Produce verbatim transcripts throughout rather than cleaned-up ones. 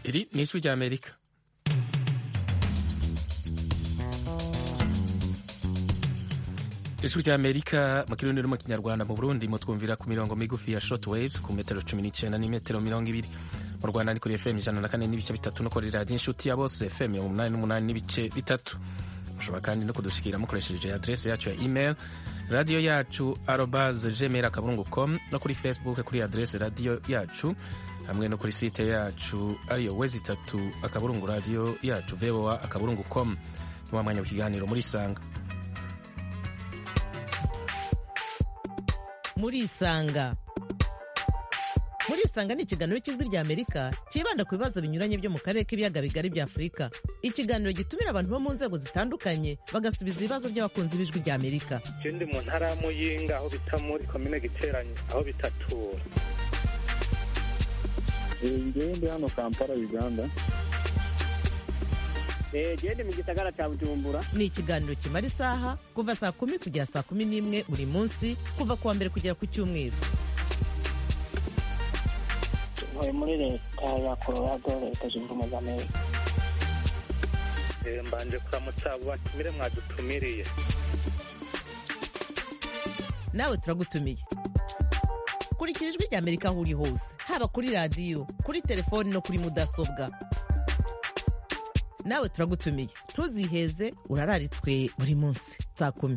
Iri ni ijwi ry'Amerika. Ijwi ry'Amerika mu kirundi no mu kinyarwanda. Mu Burundi mutwumvira ku mirongo migufi ya short waves ku metero cumi n'icenda n'imetero mirongo ibiri. Mu Rwanda ni kuri F M ijana na kane n'ibice bitatu no kuri radiyo inshuti ya bose F M mirongo umunani n'umunani n'ibice bitatu. Mushobora kandi no kudushikira mukoresheje adresse yacu ya email radio yacu arobase gmail akaburungu com no kuri Facebook kuri adresse radio yacu hamwe no kuri site yacu ariyo wezi itatu akaburungu radio yacu voa akaburungu com. Ni wa mwanya w'ikiganiro muri Sanga. Muri Isanga. Muri Isanga ni ikiganiro cy'ijwi ry'Amerika kibanda ku bibazo binyuranye byo mu karere k'ibiyaga bigari bya Afurika. Ikiganiro gitumira abantu bo mu nzego zitandukanye bagasubiza ibibazo by'abakunzi b'ijwi ry'Amerika. Je ndi mu ntara ya Muyinga aho bita muri komine Giteranyi aho bita Tura. Ngewe ndi hano Kampala Uganda. Eh gende mu gisagara cya Bujumbura. Ni ikiganiro kimara isaha kuva saa kumi kugera saa kumi n'imwe buri munsi kuva kuwa mbere kugera ku cyumweru. Ntuye muri leta ya Colorado leta zunze ubumwe za Amerika. Eh mbanje kuramutsa abo batumire mwadutumiriye. Nawe turagutumiye. Kurikira ijwi ry'Amerika aho uri hose haba kuri radiyo kuri telefoni no kuri mudasobwa. Nawe turagutumiye ntuziheze urararitswe buri munsi saa kumi.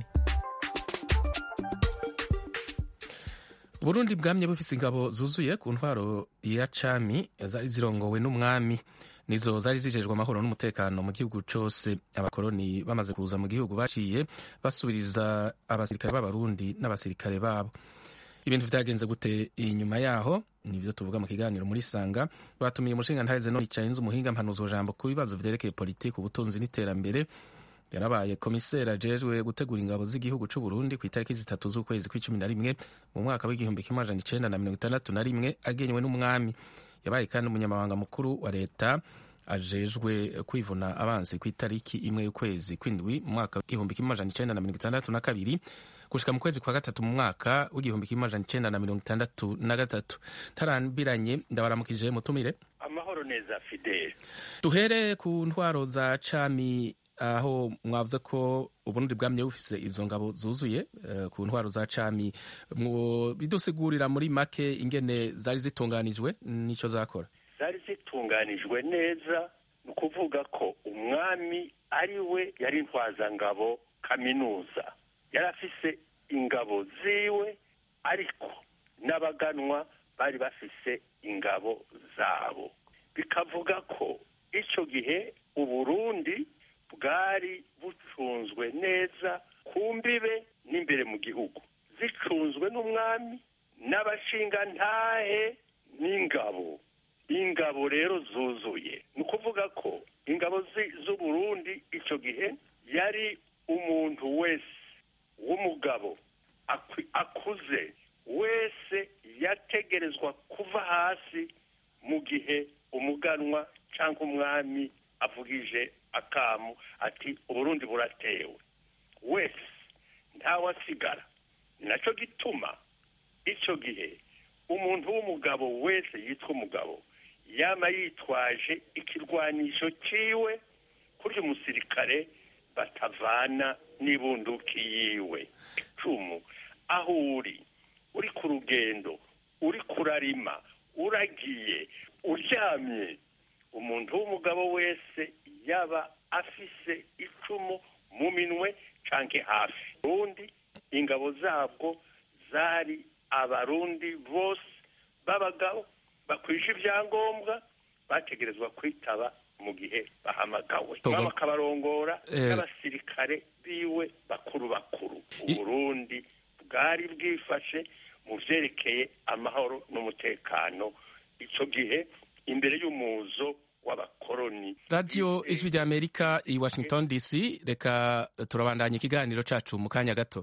Burundi bwamye bufise ingabo zuzuye ku ntwaro ya cami zari zirongowe n'umwami, nizo zari zijejwe amahoro n'umutekano mu gihugu cose. Abakoroni bamaze kuza mu gihugu baciye basubiriza abasirikare b'abarundi n'abasirikare babo. Ibintu vyagenze gute inyuma yaho nivyo tuvuga mu kiganiro muri Sanga. Batumiye umushinga ntahize no yicaye inzu umuhinga mpanuzo jambo ku bibazo vyerekeye politiki, ubutunzi n'iterambere. Yarabaye komisera ajejwe gutegura ingabo z'igihugu c'u Burundi ku itariki zitatu z'ukwezi kw'icumi na rimwe mu mwaka w'igihumbi kimwe amajana icenda na mirongo itandatu na rimwe agenywe n'umwami. Yabaye kandi umunyamabanga mukuru wa leta ajejwe kwivuna abansi ku itariki imwe y'ukwezi kw'indwi mu mwaka w'igihumbi kimwe amajana icenda na mirongo itandatu na kabiri gushika mu kwezi kwa gatatu mu mwaka w'igihumbi kimwe amajana icenda na mirongo itandatu na gatatu. Tarambiranye ndabaramukije mutumire. Amahoro neza Fidel. Duhere ku ntwaro za cami aho mwavuze ko Uburundi bwamye bufise izo ngabo zuzuye uh, ku ntwaro za cami. Bidusigurira muri make ingene zari zitunganijwe nico zakora? Zari zitunganijwe neza, ni ukuvuga ko umwami ari we yari intwazangabo kaminuza, yari afise ingabo ziwe, ariko n'abaganwa bari bafise ingabo zabo. Bikavuga ko ico gihe Uburundi bwari bucunzwe neza ku mbibe n'imbere mu gihugu, zicunzwe n'umwami n'abashingantahe n'ingabo. Ingabo rero zuzuye, ni ukuvuga ko ingabo z'Uburundi ico gihe yari umuntu wese w'umugabo akuze wese yategerezwa kuva hasi mu gihe umuganwa cyangwa umwami avugije akamu ati Uburundi buratewe, wese ntawasigara. Naco gituma ico gihe umuntu w'umugabo wese yitwa umugabo yama yitwaje ikirwanisho ciwe, kurya umusirikare batavana n'ibunduki yiwe. Icumu aho uri uri ku rugendo, uri kurarima, uragiye, uryamye, umuntu w'umugabo wese yaba afise icumu mu minwe canke hafi. Ubundi ingabo zabwo zari abarundi bose b'abagabo bakwije ibyangombwa, bategerezwa kwitaba mu gihe bahamagawe, bakabarongora n'abasirikare biwe bakuru bakuru. Uburundi bwari bwifashe mu vyerekeye amahoro n'umutekano ico gihe imbere y'umuzo w'abakoroni. Radio Ijwi ry'Amerika i Washington D C. Reka turabandanya ikiganiro cacu mu kanya gato.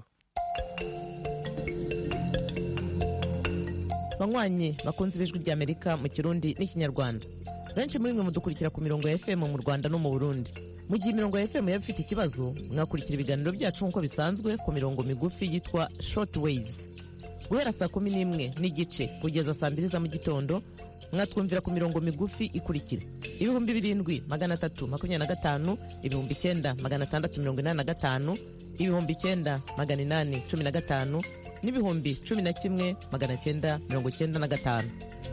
Banywanyi bakunze b'Ijwi ry'Amerika mu Kirundi n'Ikinyarwanda, benshi muri mwe mudukurikira ku mirongo ya F M mu Rwanda no mu Burundi. Mu gihe imirongo ya F M yaba ifite ikibazo, mwakurikira ibiganiro byacu nk'uko bisanzwe ku mirongo migufi yitwa short waves. guhera saa kumi n'imwe n'igice kugeza saa mbiri za mu gitondo mwatwumvira ku mirongo migufi ikurikira: ibihumbi birindwi magana atatu makumyabiri na gatanu, ibihumbi icyenda magana atandatu mirongo inani na gatanu, ibihumbi icyenda magana inani cumi na gatanu n'ibihumbi cumi na kimwe magana cyenda mirongo cyenda na gatanu.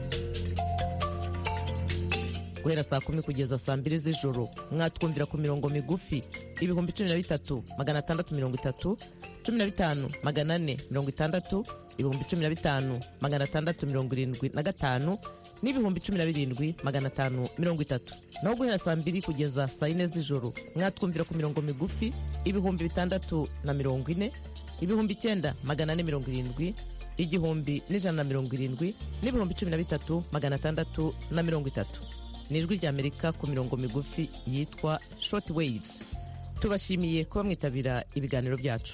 Guhera saa kumi kugeza saa mbiri z'ijoro mwatwumvira ku mirongo migufi: ibihumbi cumi na bitatu magana atandatu mirongo itatu, cumi na bitanu magana ane mirongo itandatu, ibihumbi cumi na bitanu magana atandatu mirongo irindwi na gatanu n'ibihumbi cumi na birindwi magana atanu mirongo itatu. Naho guhera saa mbiri kugeza saa yine z'ijoro mwatwumvira ku mirongo migufi: ibihumbi bitandatu na mirongo ine, ibihumbi icyenda magana ane mirongo irindwi, igihumbi n'ijana na mirongo irindwi n'ibihumbi cumi na bitatu magana atandatu na mirongo itatu. Ni ijwi ry'Amerika ku mirongo migufi yitwa short waves. Tubashimiye kuba mwitabira ibiganiro byacu.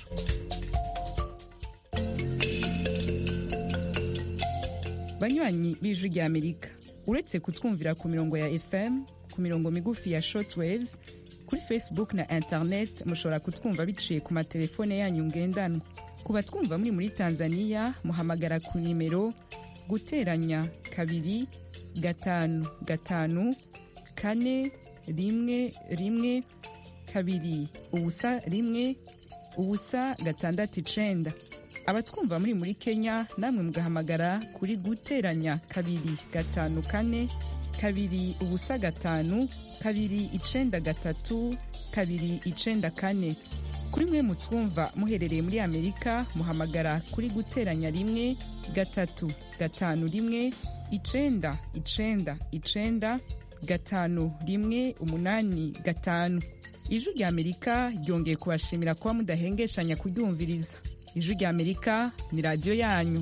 Banywanyi b'ijwi ry'Amerika, uretse kutwumvira ku mirongo ya F M, ku mirongo migufi ya short waves, kuri Facebook na internet mushobora kutwumva biciye ku matelefone yanyu ngendanwa. Ku batwumva muri muri Tanzania muhamagara ku nimero guteranya kabiri gatanu gatanu kane rimwe rimwe kabiri ubusa rimwe ubusa gatandatu icenda. Abatwumva muri muri Kenya namwe mugahamagara kuri guteranya kabiri gatanu kane kabiri ubusa gatanu kabiri icenda gatatu kabiri icenda kane. Kuri mwe mutwumva muherereye muri Amerika muhamagara kuri guteranya rimwe gatatu gatanu rimwe icenda icenda icenda gatanu rimwe umunani gatanu. Ijwi ry'Amerika ryongeye kubashimira kuba mudahengeshanya kuryumviriza. Ijwi ry'Amerika ni radio yanyu.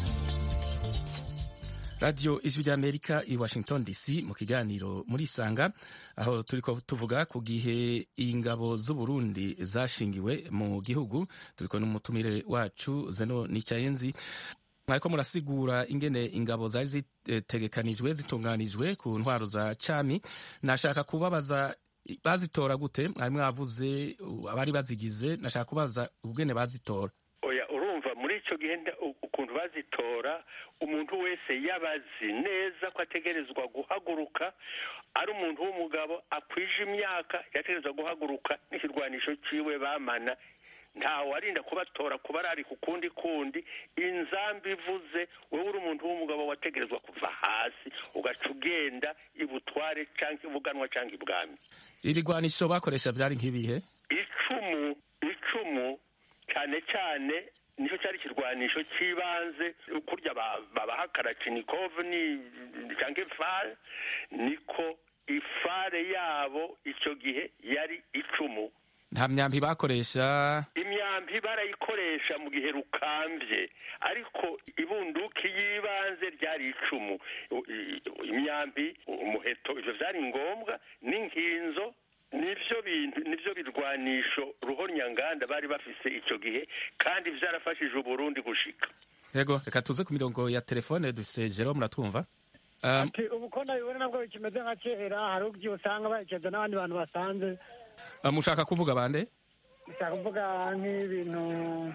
Radio Ijwi ry'Amerika i Washington D C mu kiganiro muri Isanga, aho turiko tuvuga ku gihe ingabo z'u Burundi zashingiwe mu gihugu. Turiko n'umutumire wacu Zeno Nicayenzi. Mwariko murasigura ingene ingabo zari zitegekanijwe zitunganijwe ku ntwaro za cami. Nashaka kubabaza bazitora gute? Mwari mwavuze abari bazigize, nashaka kubaza ubwene bazitora. Oya, urumva muri ico gihe ukuntu bazitora, umuntu wese yabazi neza ko ategerezwa guhaguruka, ari umuntu w'umugabo akwije imyaka yategerezwa guhaguruka n'ikirwanisho ciwe bamana. Nta warinda kubatora kuba ari ku kundi kundi. Inzambi ivuze, wewe uri umuntu w'umugabo wategerezwa kuva hasi ugaca ugenda ibutware canke ibuganwa canke ibwami. Ibigwanisho bakoresha vyari nk'ibihe? Icumu, icumu cyane cyane nico cyari kirwanisho cibanze kurya babaha Kalashnikov ni canke fare, niko ifare yabo ico gihe yari icumu. Nta myambi bakoresha? Imyambi barayikoresha mu gihe rukambye, ariko ibunduki yibanze ryari icumu. Imyambi, umuheto, ivyo vyari ngombwa, n'inkinzo, nivyo bintu nivyo birwanisho ruhonyanganda bari bafise ico gihe, kandi vyarafashije Uburundi gushika. Yego, reka tuze ku mirongo ya telefone dufise Jerome, muratwumva? Um, ati ubu ko ndabibona nabwo kimeze nka kera, hari ubwo usanga bayikeza n'abandi bantu basanze. Mushaka kuvuga bande? Mushaka kuvuga nk'ibintu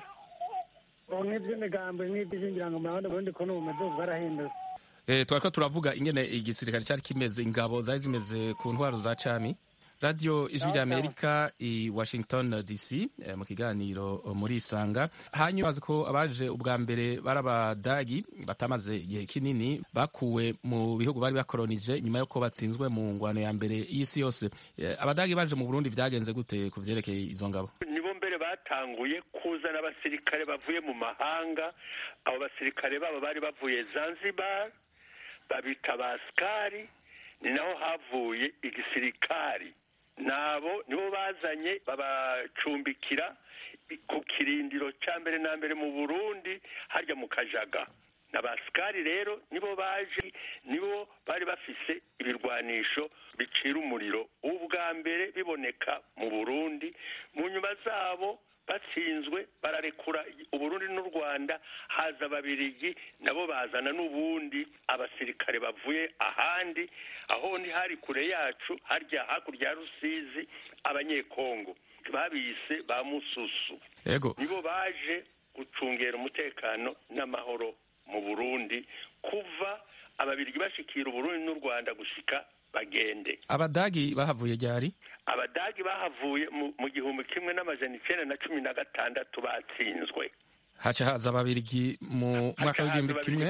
nk'iby'imigambo nk'iby'ingira ngo murabona ubundi ko n'ubumenyi bwarahindutse. Eh, twariko turavuga ingene igisirikare cyari kimeze, ingabo zari zimeze ku ntwaro za cami. Radio Ijwi ry'Amerika i Washington D C eh, mu kiganiro muri Isanga. Hanyuma bazi ko abaje ubwa mbere barabadagi batamaze igihe kinini bakuwe mu bihugu bari bakolonije nyuma yuko batsinzwe mu ngwano ya mbere y'isi yose. Eh, abadagi baje mu Burundi vyagenze gute ku vyerekeye izo ngabo? Nibo mbere batanguye kuzana abasirikare bavuye mu mahanga. Abo basirikare babo bari bavuye Zanzibar, babita baskari, ni naho havuye igisirikari. Nabo nibo bazanye babacumbikira ku kirindiro cya mbere na mbere mu Burundi harya mu Kajaga. N'abaskari rero nibo baje, nibo bari bafise ibirwanisho bicira umuriro ubwa mbere biboneka mu Burundi. Mu nyuma zabo batsinzwe bararekura Uburundi n'u Rwanda, haza ababirigi nabo bazana n'ubundi abasirikare bavuye ahandi, aho ni hari kure yacu harya hakurya ya Rusizi, abanyekongo babise ba Mususu. Yego. Nibo baje gucungera umutekano n'amahoro mu Burundi kuva ababirigi bashikira Uburundi n'u Rwanda gushika bagende. Abadagi bahavuye ryari? Abadagi bahavuye mu gihumbi kimwe n'amajana icenda na cumi na gatandatu batsinzwe. Haca haza ababirigi mu mwaka w'igihumbi kimwe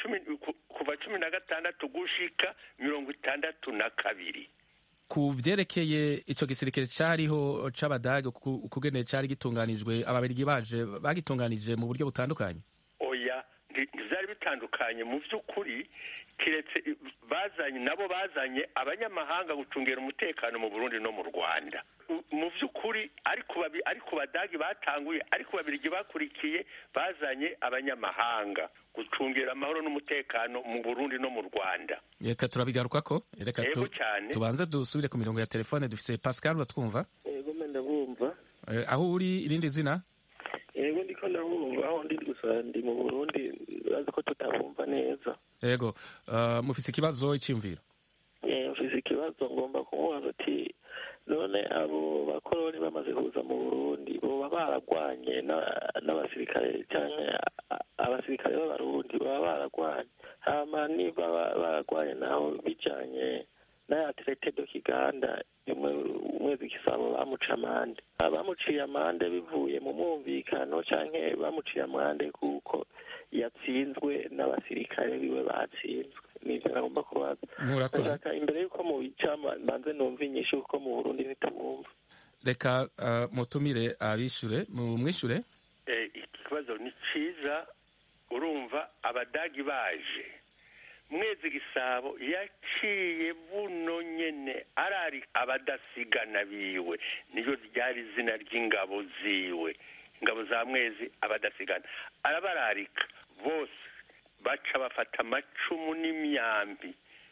kuva cumi na gatandatu gushika mirongo itandatu na kabiri. Ku vyerekeye ico gisirikare cariho c'abadagi ukugene cari gitunganijwe, ababirigi baje bagitunganije mu buryo butandukanye? Oya, vyari bitandukanye mu vy'ukuri, kiretse bazanye nabo bazanye abanyamahanga gucungera umutekano mu Burundi no mu Rwanda. Mu vy'ukuri ariko babi ariko badagi batanguye, ariko babirigi bakurikiye bazanye abanyamahanga gucungera amahoro n'umutekano mu Burundi no mu Rwanda. Reka turabigaruka ko reka tu, tubanze dusubire ku mirongo ya telefone. Dufise Pascal, batwumva? Yego ndabumva. Eh, aho uri irindi zina? Yego ndiko ndabumva, aho ndi gusa ndi mu Burundi, bazi ko tutabumva neza. Yego, uh, mufise ikibazo iciyumviro? Eh, mufise ikibazo ngomba kumubaza ati none abo bakoroni bamaze kuza mu Burundi boba baragwanye n'abasirikare canke abasirikare b'abarundi baba baragwanye, hama niba baragwanye naho bijanye n'aya traité de Kiganda umwezi Gisabo bamuca amande, bamuciye amande bivuye mu mwumvikano canke bamuciye amande kuko yatsinzwe n'abasirikare biwe batsinzwe? Nivyo nagomba kubaza. Ndashaka imbere yuko mubica mbanze numva inyishu kuko mu Burundi ntitumwumva. Reka uh, mutumire abishure mumwishure. Eh, ikibazo ni ciza. Urumva abadagi baje mwezi Gisabo yaciye buno nyene arari abadasigana biwe, niyo ryari izina ry'ingabo ziwe, ingabo za mwezi abadasigana. Arabararika bose baca bafata amacumu n'imyambi,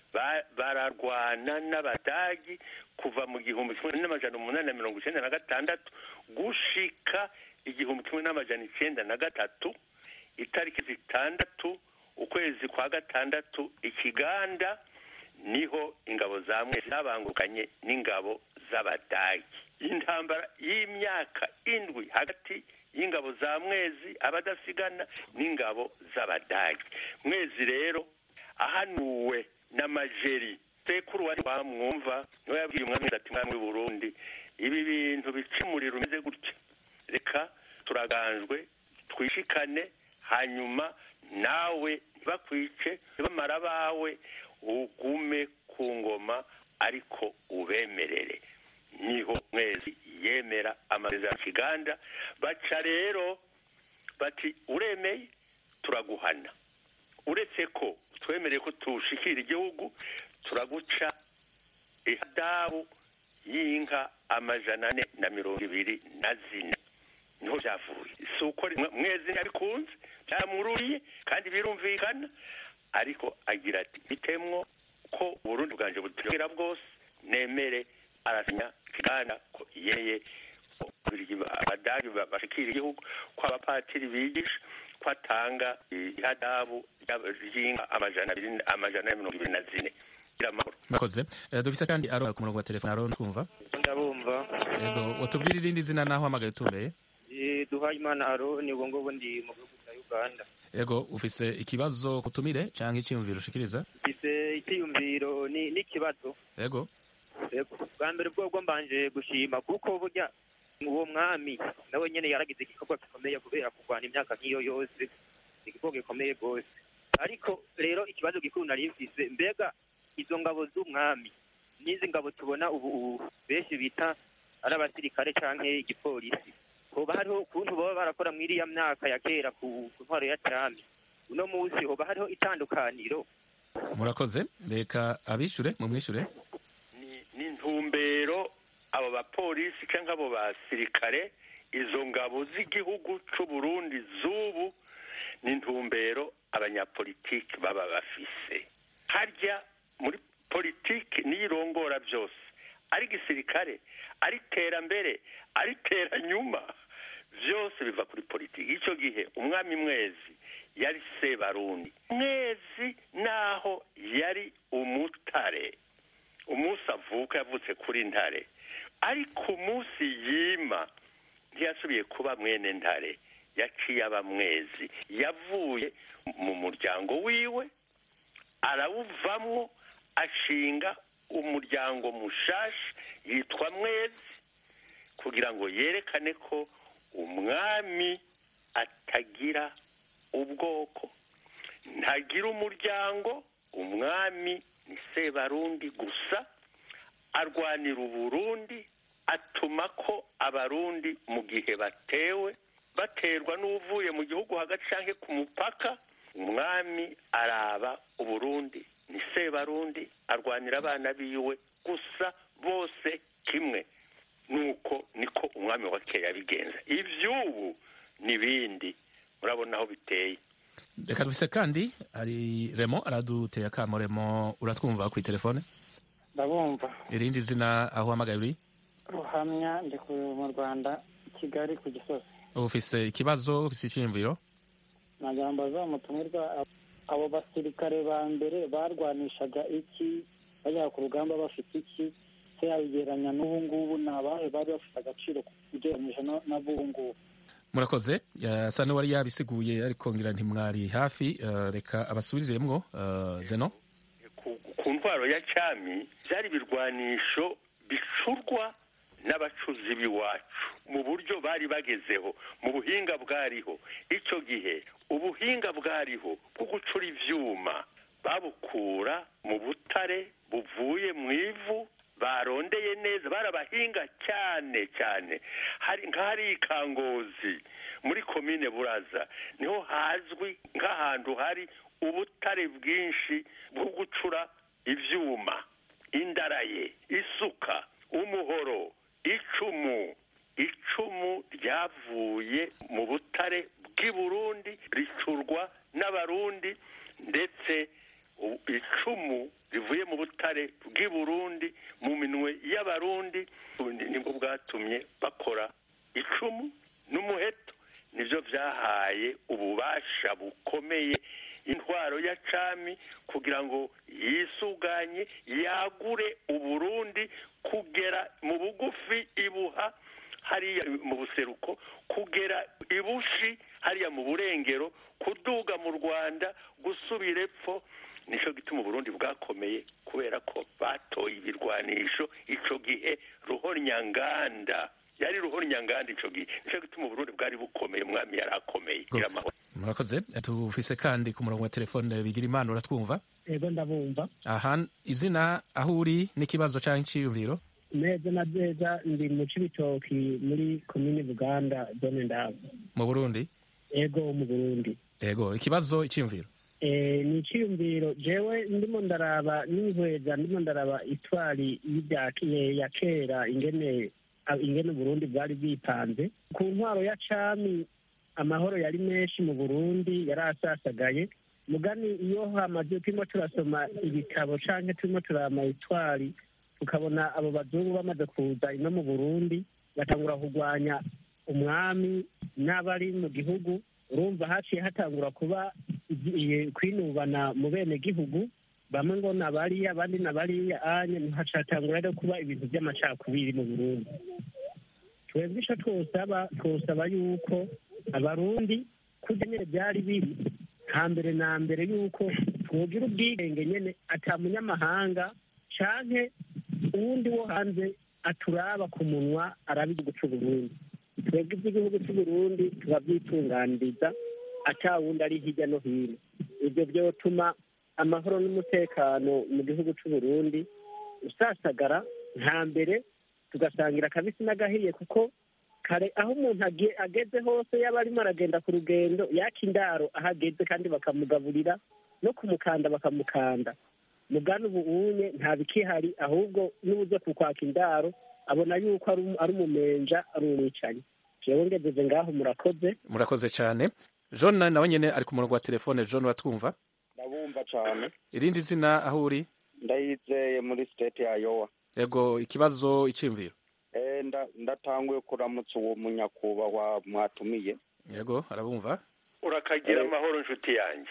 bararwana n'abadagi kuva mu gihumbi kimwe n'amajana umunani na mirongo icenda na gatandatu gushika igihumbi kimwe n'amajana icenda na gatatu, itariki zitandatu ukwezi kwa gatandatu Ikiganda niho ingabo za mwezi zabangukanye n'ingabo z'abadagi. Intambara y'imyaka indwi hagati y'ingabo za mwezi abadasigana n'ingabo z'abadagi. Mwezi rero ahanuwe n'amajeri sekuru wari bamwumva niwe yabwiye umwami ati mwami Burundi, ibi bintu bicimurira umeze gutya, reka turaganjwe twishikane, hanyuma nawe ntibakwice bamara bawe ugume ku ngoma ariko ubemerere. Niho mwezi yemera amasezerano ya Kiganda, baca rero bati uremeye turaguhana, uretse ko twemereye ko tushikira igihugu turaguca ihadabu y'inka amajana ane na mirongo ibiri na zine. Niho byavuye. Si uko mwezi abikunze byamururiye kandi birumvikana, ariko agira ati bitemwo ko Burundi bwanje butugira bwose nemere, arasinya Kiganda ko yeye abadagi bashikira igihugu, ko abapatiri bigisha, ko atanga ihadabu y'inka amajana abiri amajana ya mirongo ibiri na zine. Murakoze. Dufise kandi aro ku murongo wa telefone. Aro twumva? Ndabumva. Yego, watubwira irindi zina naho hamagaye utumbeye? Eh, Duhayimana Aro ni ubwo ngubwo ndi mu gihugu cya Uganda. Yego, ufise ikibazo kutumire canke iciyumviro ushikiriza? Ufise iciyumviro ni n'ikibazo. Yego. Yego, bwa mbere bwo mbanje gushima kuko burya uwo mwami nawe nyene yaragize igikorwa gikomeye kubera kurwana imyaka nk'iyo yose, igikorwa gikomeye gose. Ariko rero ikibazo gikuru nari mfise, mbega izo ngabo z'umwami n'izi ngabo tubona ubu benshi bita ari abasirikare canke igipolisi, hoba hariho ukuntu baba barakora muri iriya myaka ya kera ku ntwaro ya Trump, uno munsi hoba hariho itandukaniro? Murakoze. Reka abishure mumwishure. Ni n'intumbero abo bapolisi canke abo basirikare, izo ngabo z'igihugu c'u Burundi z'ubu n'intumbero abanyapolitiki baba bafise. Harya muri politiki niyirongora byose, ari gisirikare, ari terambere, ari teranyuma, byose biva kuri politiki. Ico gihe umwami mwezi yari se Barundi, mwezi naho yari umutare, umunsi avuka yavutse kuri ntare, ariko umunsi yima ntiyasubiye kuba mwene ntare, yaciye aba mwezi yavuye mu muryango wiwe arawuvamwo ashinga umuryango mushasha yitwa mwezi kugira ngo yerekane ko umwami atagira ubwoko ntagira umuryango umwami ni Sebarundi gusa arwanira uburundi atuma ko abarundi mu gihe batewe baterwa n'uvuye mu gihugu hagati canke ku mupaka umwami araba uburundi ni Sebarundi arwanira abana biwe gusa bose kimwe nuko niko umwami wa kera yabigenza ivyubu nibindi murabona aho biteye. Reka dufise kandi ari Remo araduteye akamo. Remo uratwumva kuri telefone? Ndabumva. Irindi zina aho uhamagaye uri? Ruhamya ndi mu Rwanda Kigali ku Gisozi. Ufise ikibazo ufise icyiyumviro? Nagira mbaza umutumirwa abo basirikare ba mbere barwanishaga iki bajya ku rugamba bafite iki se yabigeranya n'ubu ngubu nabahe bari bafite agaciro kugereranyije n'abubu ngubu? Murakoze yasa n'uwari yabisiguye ariko ngira ntimwari hafi. Uh, reka abasubiriremwo uh, Zeno. Ku ntwaro ya cyami byari birwanisho bicurwa n'abacuzi b'iwacu mu buryo bari bagezeho mu buhinga bwariho icyo gihe. Ubuhinga bwariho bwo gucura ivyuma babukura mu butare buvuye mu ivu barondeye neza barabahinga cyane cyane. Hari nk'ahari ikangozi muri komine Buraza niho hazwi nk'ahantu hari ubutare bwinshi bwo gucura ivyuma, indaraye, isuka, umuhoro, icumu. Icumu ryavuye mu butare bw'i Burundi ricurwa n'abarundi, ndetse icumu rivuye mu butare bw'i Burundi mu minwe y'abarundi nibwo bwatumye bakora icumu n'umuheto. Nivyo vyahaye ububasha bukomeye intwaro ya cami kugira ngo yisuganye yagure Uburundi kugera mu bugufi ibuha hariya mu buseruko kugera ibushi hariya mu burengero kuduga mu Rwanda gusubira epfo. Nico gituma Uburundi bwakomeye kubera ko batoye ibirwanisho ico gihe ruhonyanganda yari ruhonyanganda ico gihe. Nico gituma Uburundi bwari bukomeye umwami yarakomeye. Murakoze. Tufise kandi ku murongo wa telefone bigira imana uratwumva? Ego ndabumva. Aha izina aho uri n'ikibazo canke iciyumviro? Neza na neza ndi mu Cibitoki muri komine Buganda zone Ndava. Mu Burundi? Ego mu Burundi. Ego ikibazo iciyumviro? Eh ni iciyumviro jewe ndimo ndaraba n'inkweza ndimo ndaraba itwari y'ibyakiye ya kera ingene ingene Burundi bwari bwipanze ku ntwaro ya cami. Amahoro yari menshi mu Burundi yarasasagaye mugani iyo hamaze turimo turasoma ibitabo canke turimo turama itwari tukabona abo bazungu bamaze kuza ino mu Burundi batangura kugwanya umwami n'abari mu gihugu. Urumva haciye hatangura kuba kwinubana mu bene gihugu, bamwe ngo nabariya abandi nabariya anye ntihacatangura rero kuba ibintu by'amacakubiri mu Burundi. Twebwe ico twosaba twosaba yuko abarundi kurya nyene byari biri hambere na mbere yuko twogira ubwigenge nyene ata munyamahanga canke uwundi wo hanze aturaba ku munwa araba igihugu c'Uburundi. Twebwe iby'igihugu c'Uburundi tubavyitunganiriza ata wundi ari hirya no hino. Ivyo vyotuma amahoro n'umutekano mu gihugu c'Uburundi usasagara nta mbere tugasangira akabisi n'agahiye, kuko kare aho umuntu ageze hose yaba arimo aragenda ku rugendo yaka indaro aho ageze kandi bakamugaburira no kumukanda bakamukanda. Mugana ubu unye nta bikihari, ahubwo n'ubuze kukwaka indaro abona yuko ari umumenja ari umwicanyi. Jewe ngejeje ngaho murakoze. Murakoze cyane. John nawe nyene ari ku murongo wa telefone. John watwumva? Ndabumva cyane. Irindi zina aho uri? Ndayizeye muri state ya Iowa. Ego ikibazo iciyumviro? Eh nda ndatanguye kuramutsa uwo munyakubahwa mwatumiye. Yego arabumva. Urakagira amahoro nshuti yanjye.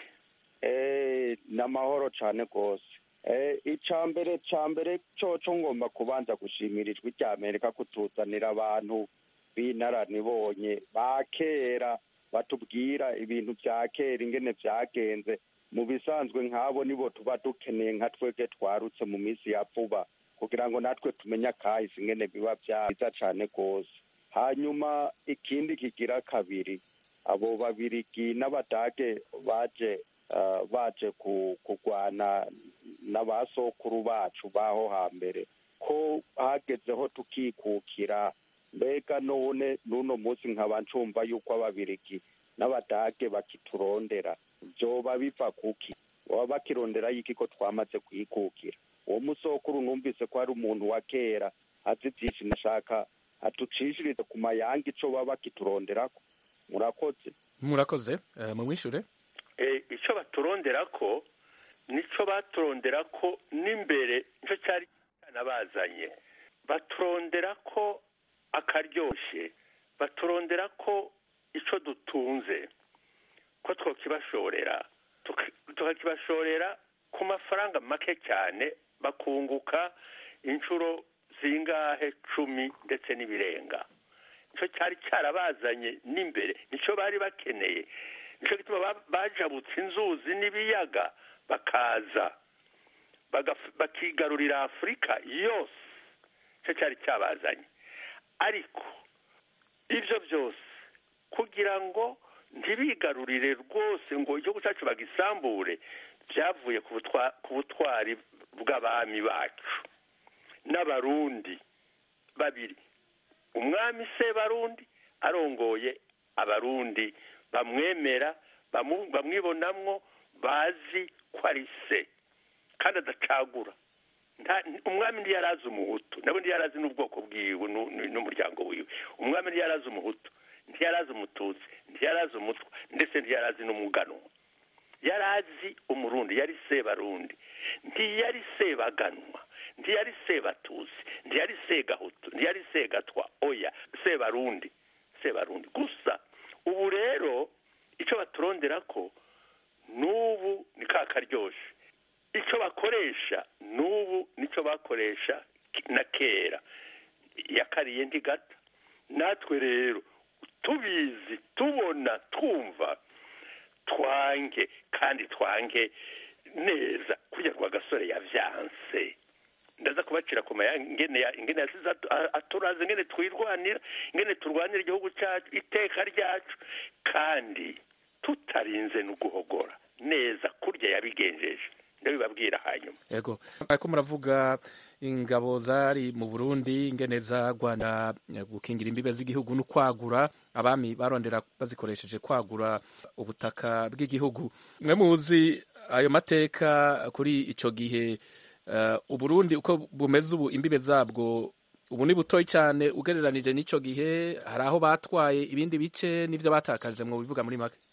Eh n'amahoro cyane gose. Eh icambere cambere coco ngomba kubanza gushimirijwe icya Amerika kutuzanira abantu binarani bonye bakera batubwira ibintu vya kera ingene vyagenze mu bisanzwe nk'abo nibo tuba dukeneye nka twebwe twarutse mu minsi ya vuba kugira ngo natwe tumenye akahise ingene biba vyiza cane rwose. Hanyuma ikindi kigira kabiri, abo babirigi n'abadage baje uh, baje kurwana n'abasokuru bacu baho hambere, ko hagezeho tukikukira, mbega none n'uno munsi nkaba ncumva yuko ababirigi n'abadage bakiturondera, vyoba biva kuki? baba bakirondera y'iki ko twamaze kwikukira? Uwo musokuru numvise ko ari umuntu wa kera azi vyinshi, nashaka atucishirize ku mayanga ico baba bakituronderako. Murakoze. Murakoze. Uh, mumwishure. Eh, ico baturonderako nico baturonderako n'imbere, nico cyari nabazanye. Baturonderako akaryoshe, baturonderako ico dutunze, ko twokibashorera tukakibashorera ku mafaranga make cyane, bakunguka inshuro zingahe cumi ndetse n'ibirenga. Nico cyari cyarabazanye n'imbere, nico bari bakeneye, nico gituma bajabutse inzuzi n'ibiyaga bakaza bakigarurira Afurika yose, nico cyari cyabazanye. Ariko ivyo byose kugira ngo ntibigarurire rwose ngo igihugu cyacu bagisambure, byavuye ku butwari bw'abami bacu n'abarundi babiri. Umwami Sebarundi arongoye abarundi bamwemera, bamwibonamwo, bazi ko ari se kandi adacagura. Umwami ntiyarazi umuhutu, nabo ntiyarazi n'ubwoko bwiwe n'umuryango wiwe. Umwami ntiyarazi umuhutu, ntiyarazi umututsi, ntiyarazi umutwa, ndetse ntiyarazi n'umuganwa. Yarazi umurundi, yari Sebarundi, ntiyari Sebaganwa, ntiyari Sebatusi, ntiyari Segahutu, ntiyari Segatwa, oya, Sebarundi, Sebarundi gusa. Ubu rero icyo baturonderako n'ubu ni ka karyoshe, icyo bakoresha n'ubu nicyo bakoresha na kera, yakariye ntigata. Natwe rero tubizi, tubona, twumva, twange kandi twange neza kugira ngo agasore yavyanse. Ndaza kubacira ku mayanga ingene ingene yasize aturaze, ingene twirwanira, ingene turwanira igihugu cyacu, iteka ryacu, kandi tutarinze no guhogora neza kurya yabigenjeje. Ndabibabwira hanyuma. Yego, ariko muravuga ingabo zari mu Burundi ingene zagwana gukingira imbibe z'igihugu no kwagura, abami barondera bazikoresheje kwagura ubutaka bw'igihugu. Mwe muzi ayo mateka kuri ico gihe, uh, Uburundi uko bumeze ubu, imbibe zabwo ubu ni butoyi cyane ugereranije n'ico gihe, hari aho batwaye ibindi bice n'ivyo batakaje, mu bivuga muri make?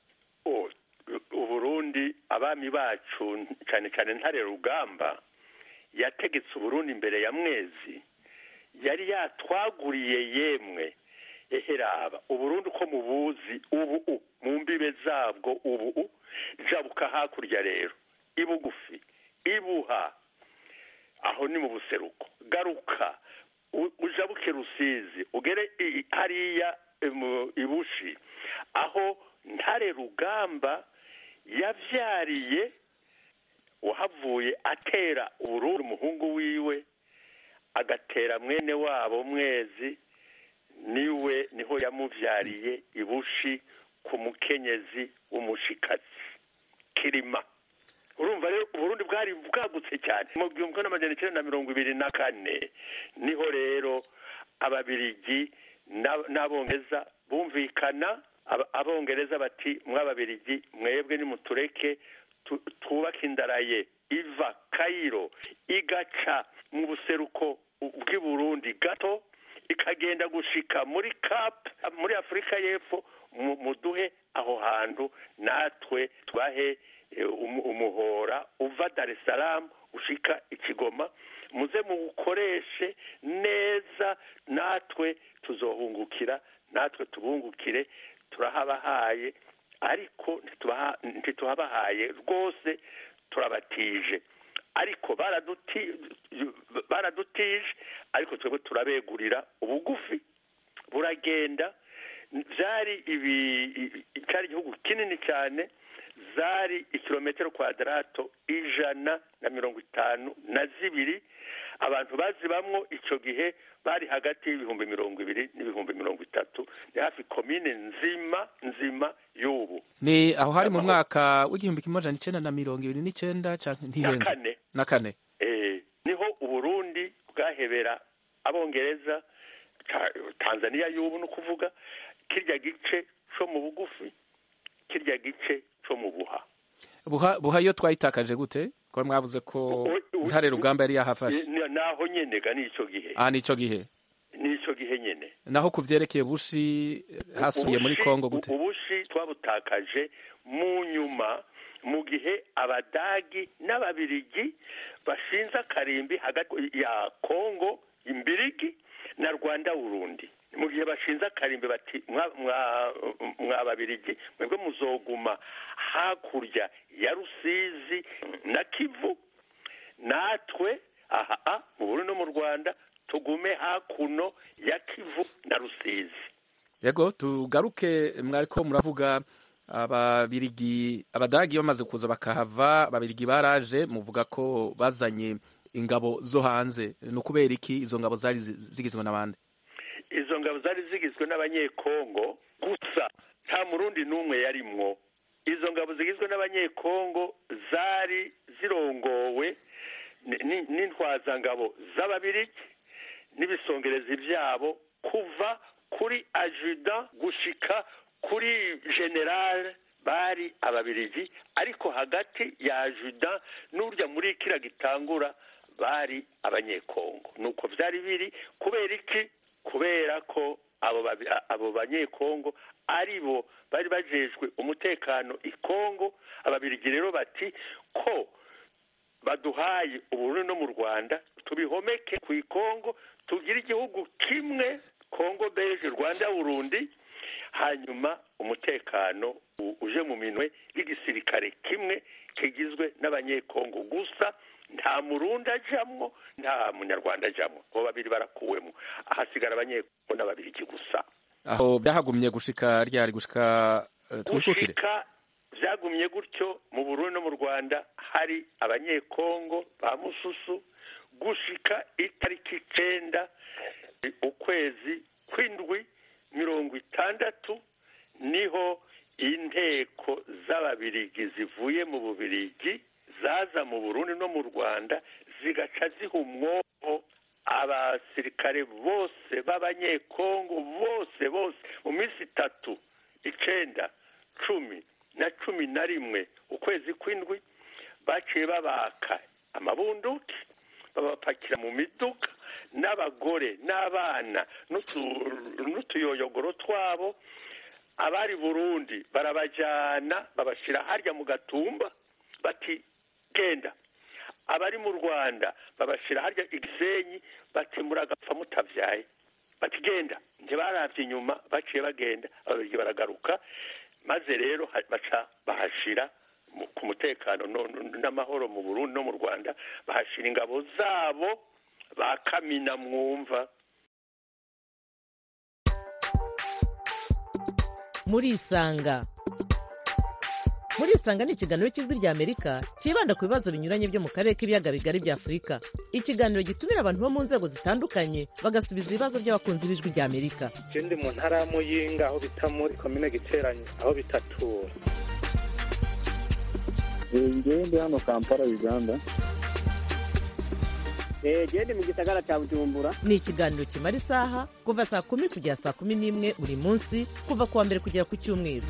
Abami bacu cyane cyane Ntare Rugamba yategetse Uburundi imbere ya Mwezi, yari yatwaguriye yemwe eheraba Uburundi uko mubuzi ubu mu mbibe zabwo, ubu jabuka hakurya rero ibugufi ibuha, aho ni mu buseruko, garuka ujabuke Rusizi, ugere hariya ibushi, aho Ntare Rugamba yavyariye, wahavuye atera Uburundi umuhungu wiwe, agatera mwene wabo Mwezi, niwe niho yamuvyariye ibushi ku mukenyezi w'umushikazi Kirima. Urumva rero Uburundi bwari bwagutse cyane. Mu gihumbi n'amajana icenda na mirongo ibiri na kane niho rero ababirigi n'abongereza bumvikana. Abongereza bati mw'ababirigi mwebwe nimutureke twubake indaraye iva Kairo igaca mu buseruko bw'i Burundi gato ikagenda gushika muri Cap muri Afrika y'Epfo, muduhe aho hantu natwe twahe umuhora uva Dar es Salaam ushika Ikigoma, muze mukoreshe neza, natwe tuzohungukira, natwe tubungukire. Turahabahaye ariko ntituhabahaye rwose, turabatije ariko baradutije, ariko twebwe turabegurira. Ubugufi buragenda, byari ibi cyari igihugu kinini cyane, zari ikilometero kwadarato ijana na mirongo itanu na zibiri. Abantu bazibamwo icyo gihe bari hagati y'ibihumbi mirongo ibiri n'ibihumbi mirongo itatu. Ni hafi komine nzima nzima y'ubu. Ni aho hari mu mwaka w'igihumbi kimwe amajana icenda na mirongo ibiri n'icenda canke ntihenze? Na kane. Na kane. Eh, niho Uburundi bwahebera Abongereza, Tanzania y'ubu no kuvuga kirya gice cyo mu bugufi, kirya gice cyo mu buha. Buha buha yo twayitakaje gute? Ko mwavuze ko ntare rugamba yari yahafashe. Naho nyene ga nico gihe. Ah, nico gihe. Nico gihe nyene. Naho kuvyerekeye Bushi hasubiye muri Kongo gute? Ubushi twabutakaje mu nyuma mu gihe Abadagi n'Ababirigi bashinza karimbi hagati ya Kongo imbirigi na Rwanda Burundi. Mu gihe bashinza karimbi bati mwa Babirigi mwebwe muzoguma hakurya ya Rusizi na Kivu, natwe aha mu Burundi no mu Rwanda tugume hakuno ya Kivu na Rusizi. Yego tugaruke, mwariko muravuga Ababirigi Abadagi bamaze kuza bakahava, Ababirigi baraje muvuga ko bazanye ingabo zo hanze. No kubera iki izo ngabo zari zigizwe n'abandi? Izo ngabo zari zigizwe n'Abanyekongo gusa, nta Murundi n'umwe yarimwo. Izo ngabo zigizwe n'Abanyekongo zari zirongowe n'intwazangabo z'Ababirigi n'ibisongerezi byabo kuva kuri adjudant gushika kuri general bari Ababirigi, ariko hagati ya adjudant n'urya muri kira gitangura bari Abanyekongo. Nuko vyari biri. Kubera iki? Kubera ko abo abo Banyekongo aribo bari bajejwe umutekano i Kongo. Ababirigi rero bati ko baduhaye Uburundi no mu Rwanda tubihomeke ku Kongo, tugira igihugu kimwe, Kongo Belge Rwanda Burundi, hanyuma umutekano uje mu minwe y'igisirikare kimwe kigizwe n'Abanyekongo gusa, nta Murundi ajamwo nta Munyarwanda ajamwo. Bo babiri barakuwemo, ahasigara Abanyekongo n'Ababirigi gusa. Aho byahagumye gushika ryari gushika uh, twikukire vyagumye gutyo mu Burundi no mu Rwanda hari Abanyekongo ba Mususu gushika itariki icenda ukwezi kw'indwi mirongo itandatu niho inteko z'Ababirigi zivuye mu Bubirigi zaza mu Burundi no mu Rwanda zigaca ziha umwobo abasirikare bose b'Abanyekongo bose bose mu minsi itatu, icenda, cumi na cumi na rimwe ukwezi kw'indwi, baciye babaka amabunduki babapakira mu miduka, n'abagore n'abana n'utuyoyogoro twabo. Abari Burundi barabajana babashira harya mu Gatumba bati genda. Abari mu Rwanda babashira harya Igisenyi bati muragapfa mutavyaye, bati genda. Nje baravye inyuma baciye bagenda, Ababirigi baragaruka, maze rero baca bahashira ku mutekano n'amahoro mu Burundi no mu Rwanda, bahashira ingabo zabo bakamina mwumva. Muri Isanga. Muri Isanga ni ikiganiro cy'Ijwi rya Amerika kibanda ku bibazo binyuranye byo mu karere k'ibiyaga bigari bya Afurika. Ikiganiro gitumira abantu bo mu nzego zitandukanye bagasubiza ibibazo by'abakunzi b'Ijwi rya Amerika. Je ndi mu ntara ya Muyinga aho bita muri komine Giteranyi aho bitatura. Ngewe ndi hano Kampala Uganda. Gende mu gisagara cya Bujumbura. Ni ikiganiro kimara isaha kuva saa kumi kugera saa kumi n'imwe buri munsi, kuva kuwa mbere kugera ku Cyumweru.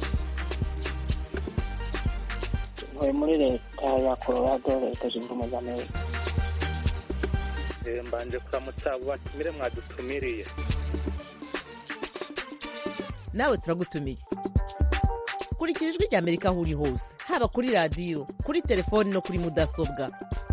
Ntuye muri leta ya Colorado, leta zunze ubumwe za Amerika. Mbanje kuramutsa abo batumire mwadutumiriye. Nawe turagutumiye. Kurikira Ijwi rya Amerika aho uri hose, haba kuri radiyo, kuri telefoni no kuri mudasobwa.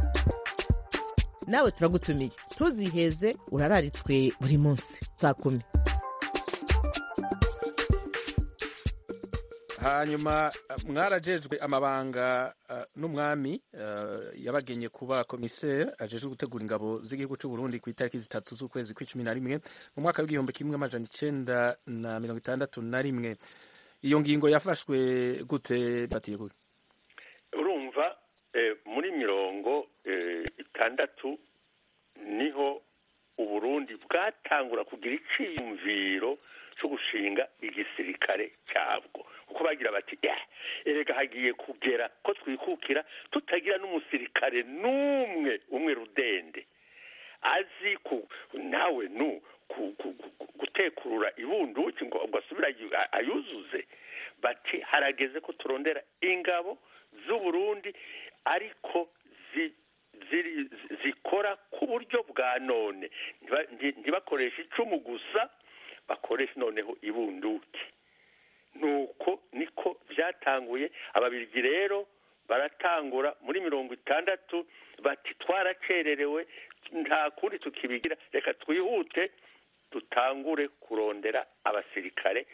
Nawe turagutumiye, ntuziheze, urararitswe buri munsi saa kumi. hanyuma mwarajejwe amabanga uh, n'umwami uh, yabagenye kuba komiseri ajejwe gutegura ingabo z'igihugu cy'u Burundi ku itariki zitatu z'ukwezi kw'icumi na rimwe mu mwaka w'igihumbi kimwe amajana icenda na mirongo itandatu na rimwe. Iyo ngingo yafashwe gute batiye gute? Urumva eh, muri mirongo eh, itandatu niho Uburundi bwatangura kugira iciyumviro cyo gushinga igisirikare cyabwo, kuko bagira bati eh erega hagiye kugera ko twikukira tutagira n'umusirikare n'umwe umwe rudende azi ku nawe nu gutekurura ibunduki ngo ugasubira ayuzuze. Bati harageze ko turondera ingabo z'u Burundi ariko zi ziri zikora ku buryo bwa none, ntibakoresha icumu gusa, bakoresha noneho ibunduki. Nuko niko byatanguye. Ababirigi rero baratangura muri mirongo itandatu bati twaracererewe nta kundi tukibigira, reka twihute dutangure kurondera abasirikare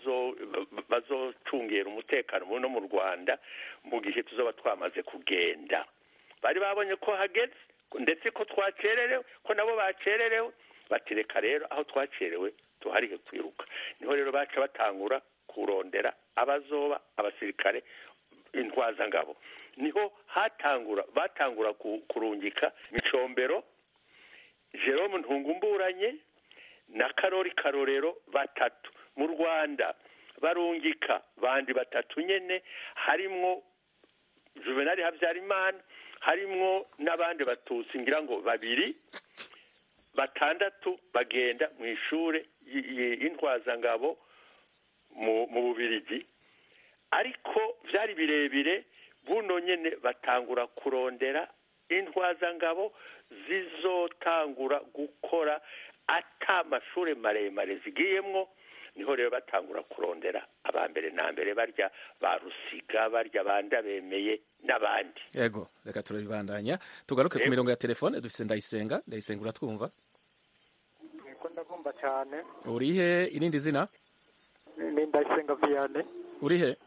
bazocungera umutekano no mu Rwanda mu gihe tuzoba twamaze kugenda. Bari babonye ko hageze ndetse ko twacererewe, ko nabo bacererewe, batireka rero aho twacerewe tuharihe kwiruka. Niho rero baca batangura kurondera abazoba abasirikare intwazangabo. Niho hatangura batangura kurungika Micombero, Jerome Ntungumburanye na Karori Karorero batatu. Mu Rwanda barungika bandi batatu nyene, harimwo Juvenal Habyarimana, harimwo n'abandi batutsi ngira ngo babiri. Batandatu bagenda mu ishure y'intwazangabo mu Bubirigi, ariko vyari birebire. Buno nyene batangura kurondera intwazangabo zizotangura gukora ata amashure maremare zigiyemwo. Niho rero batangura kurondera abambere na mbere barya ba Rusiga, barya banda bemeye n'abandi. Yego, reka turabibandanya tugaruke ku mirongo ya telefone. Dufise Ndayisenga. Ndayisenga, uratwumva? Niko ndagomba cyane. Urihe? Irindi zina? Ni Ndayisenga Vianney. Urihe?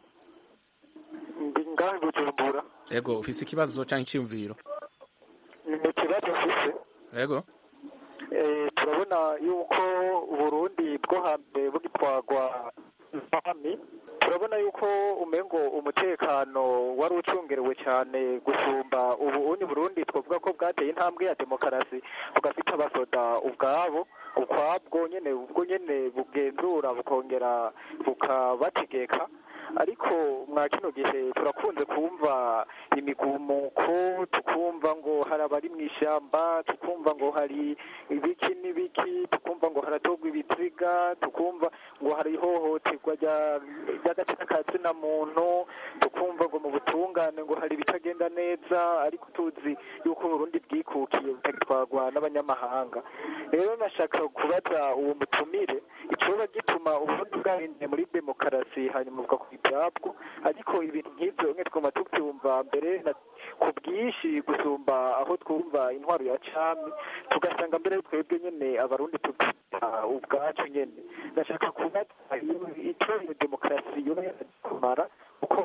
Ndi ngaho Bujumbura. Yego, ufise ikibazo cyangwa iciyumviro? Ni ikibazo mfise. Yego. Eh, turabona yuko Burundi bwo hambere bugitwagwa n'abami, turabona yuko umengo umutekano wari ucungerewe cyane gusumba ubu. Uni Burundi twavuga ko bwateye intambwe ya demokarasi, bugafite abasoda ubwabo ukwabwo nyene, ubwo nyene bugenzura bukongera bukabategeka. Ariko mwa kino gihe turakunze kumva imigumuko, tukumva ngo hari abari mu ishyamba, tukumva ngo hari ibiki n'ibiki, tukumva ngo haratogwa ibiziga, tukumva ngo hari ihohoterwa ry'agatsina ka zina muntu, tukumva ngo mu butungane ngo hari ibitagenda neza, ariko tuzi yuko Burundi bwikukiye butagitwagwa n'abanyamahanga. Rero nashaka kubaza uwo mutumire icoba gituma Uburundi bwahinduye muri demokarasi hanyuma buvuga ku ibyabwo, ariko ibintu nk'ibyo mwe twuma tubyumva mbere ku bwinshi gusumba aho twumva intwaro ya cami, tugasanga mbere twebwe nyene Abarundi tubyita ubwacu nyene. Ndashaka kubaza icyo iyo demokarasi yoba yarakumara, uko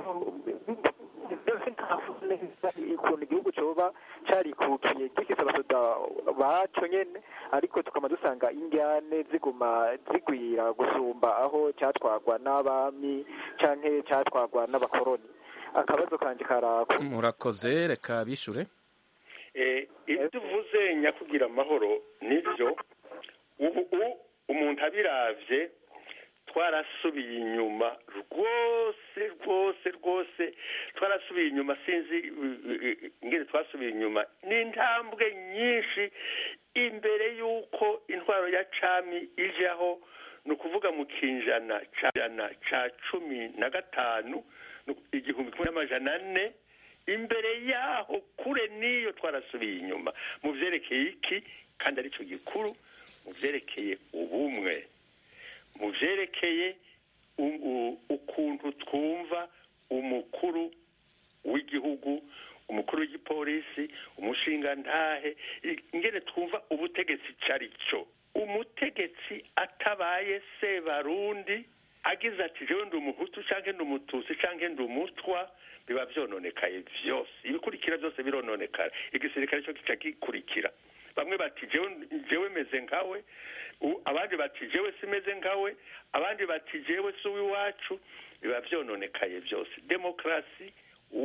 ukuntu igihugu coba carikukiye gifise abasoda baco nyene, ariko tukaba dusanga indyane ziguma zigwira gusumba aho cyatwagwa n'abami canke cyatwagwa n'abakoroni. Akabazo kanje karako. Murakoze, reka bishure. Eh, ibyo uvuze nyakugira amahoro nivyo. Ubu umuntu abiravye twarasubiye inyuma rwose rwose rwose, twarasubiye inyuma. Sinzi ingene twasubiye inyuma, n'intambwe nyinshi imbere y'uko intwaro ya cami ijaho. Ni ukuvuga mu kinjana ca cumi na gatanu, igihumbi kimwe n'amajana ane. Imbere yaho kure niyo twarasubiye inyuma mu vyerekeye iki, kandi arico gikuru, mu vyerekeye ubumwe, mu vyerekeye ukuntu twumva umukuru w'igihugu, umukuru w'igipolisi, umushingantahe, ingene twumva ubutegetsi cari cyo. Umutegetsi atabaye Sebarundi agize ati jewe ndi umuhutu canke ndi umututsi canke ndi umutwa biba vyononekaye vyose ibikurikira byose birononekara igisirikare cyo kica gikurikira bamwe bati jewe jewe meze nkawe abandi bati jewe simeze nkawe abandi bati jewe suwi wacu biba vyononekaye byose demokrasi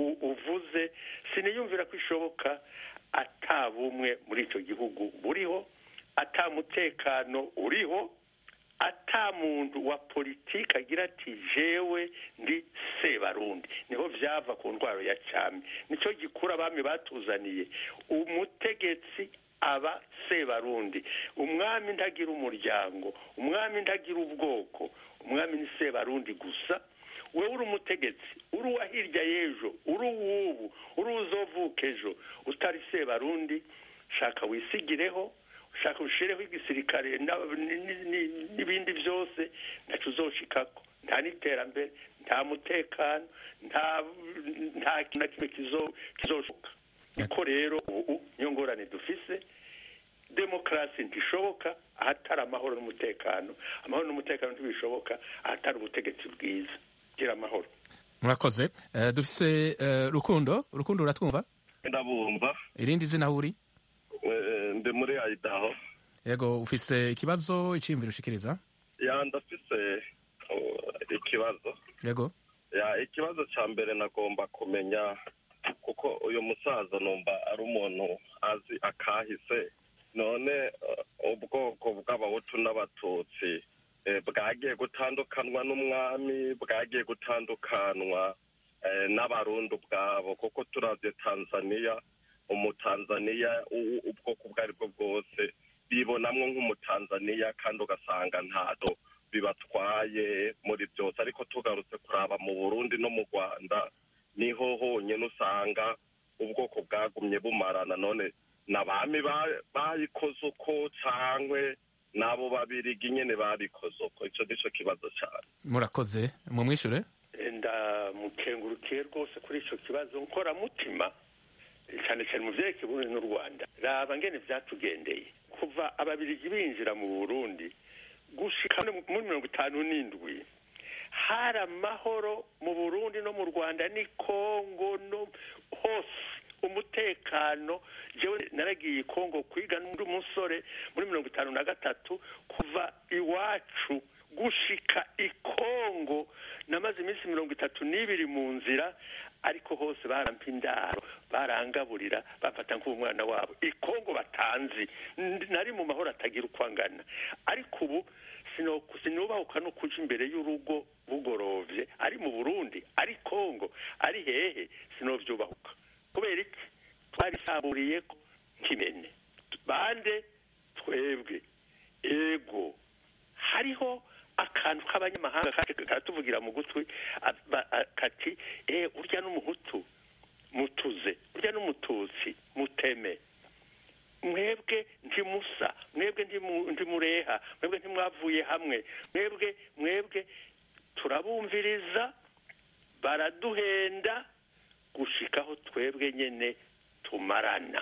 uvuze siniyumvira ko ishoboka atabumwe muri ico gihugu buriho atamutekano uriho ata muntu wa politiki agira ati jewe ndi Sebarundi niho vyava ku ndwaro ya cyami nico gikura abami batuzaniye umutegetsi aba Sebarundi umwami ntagira umuryango umwami ntagira ubwoko umwami ni Sebarundi gusa wewe uri umutegetsi uri wahirya yejo uri uwubu uri uzovuka ejo utari Sebarundi shaka wisigireho shaka ushireho igisirikare n'ibindi byose ntacu uzoshikako nta n'iterambere nta mutekano nta nta kintu kimwe kizoshoka niko rero ubu niyo ngorane dufise demokrasi ntishoboka ahatari amahoro n'umutekano amahoro n'umutekano ntibishoboka ahatari ubutegetsi bwiza gira amahoro. Murakoze. Uh, dufise uh, Rukundo Rukundo uratwumva? Ndabumva. Irindi zina uri? Ndi muri Idaho. Yego ufise ikibazo iciyumviro ushikiriza? Ya ndafise uh, ikibazo. Yego. Ya ikibazo ca mbere nagomba kumenya kuko uyu musaza numva ari umuntu azi akahise none uh, ubwoko bw'abahutu n'abatutsi eh, bwagiye gutandukanwa n'umwami bwagiye gutandukanwa eh, n'abarundi ubwabo kuko turavye Tanzania umutanzania ubwoko bwari bwo bwose bibonamwo nk'umutanzania kandi ugasanga ntado bibatwaye muri byose ariko tugarutse kuraba mu Burundi no mu Rwanda niho honyine usanga ubwoko bwagumye bumarana none nabami bayikoze uko cankwe nabo babirigi nyene babikoze uko ico nico kibazo cyane. Murakoze mumwishure. Ndamukengurukiye rwose kuri ico kibazo nkora mutima cyane cyane mu vyerekeye Burundi n'u Rwanda raba ngene vyatugendeye kuva ababirigi binjira mu Burundi gushika muri mirongo itanu n'indwi hari amahoro mu Burundi no mu Rwanda ni Kongo no hose umutekano jewe naragiye Kongo kwiga n'undi umusore muri mirongo itanu na gatatu kuva iwacu gushika i Kongo namaze iminsi mirongo itatu n'ibiri mu nzira ariko hose barampa indaro barangaburira bafata nk'umwana wabo i Kongo batanzi nari mu mahoro atagira ukwangana ariko ubu sinubahuka no kuja imbere y'urugo bugorovye ari mu Burundi ari Kongo ari hehe sinovyubahuka kubera iki twarisamburiye kimene bande twebwe ego hariho akantu k'abanyamahanga katuvugira mu gutwi kati eh urya n'umuhutu mutuze urya n'umututsi muteme mwebwe ntimusa mwebwe ntimureha mwebwe ntimwavuye hamwe mwebwe mwebwe turabumviriza baraduhenda gushikaho twebwe nyene tumarana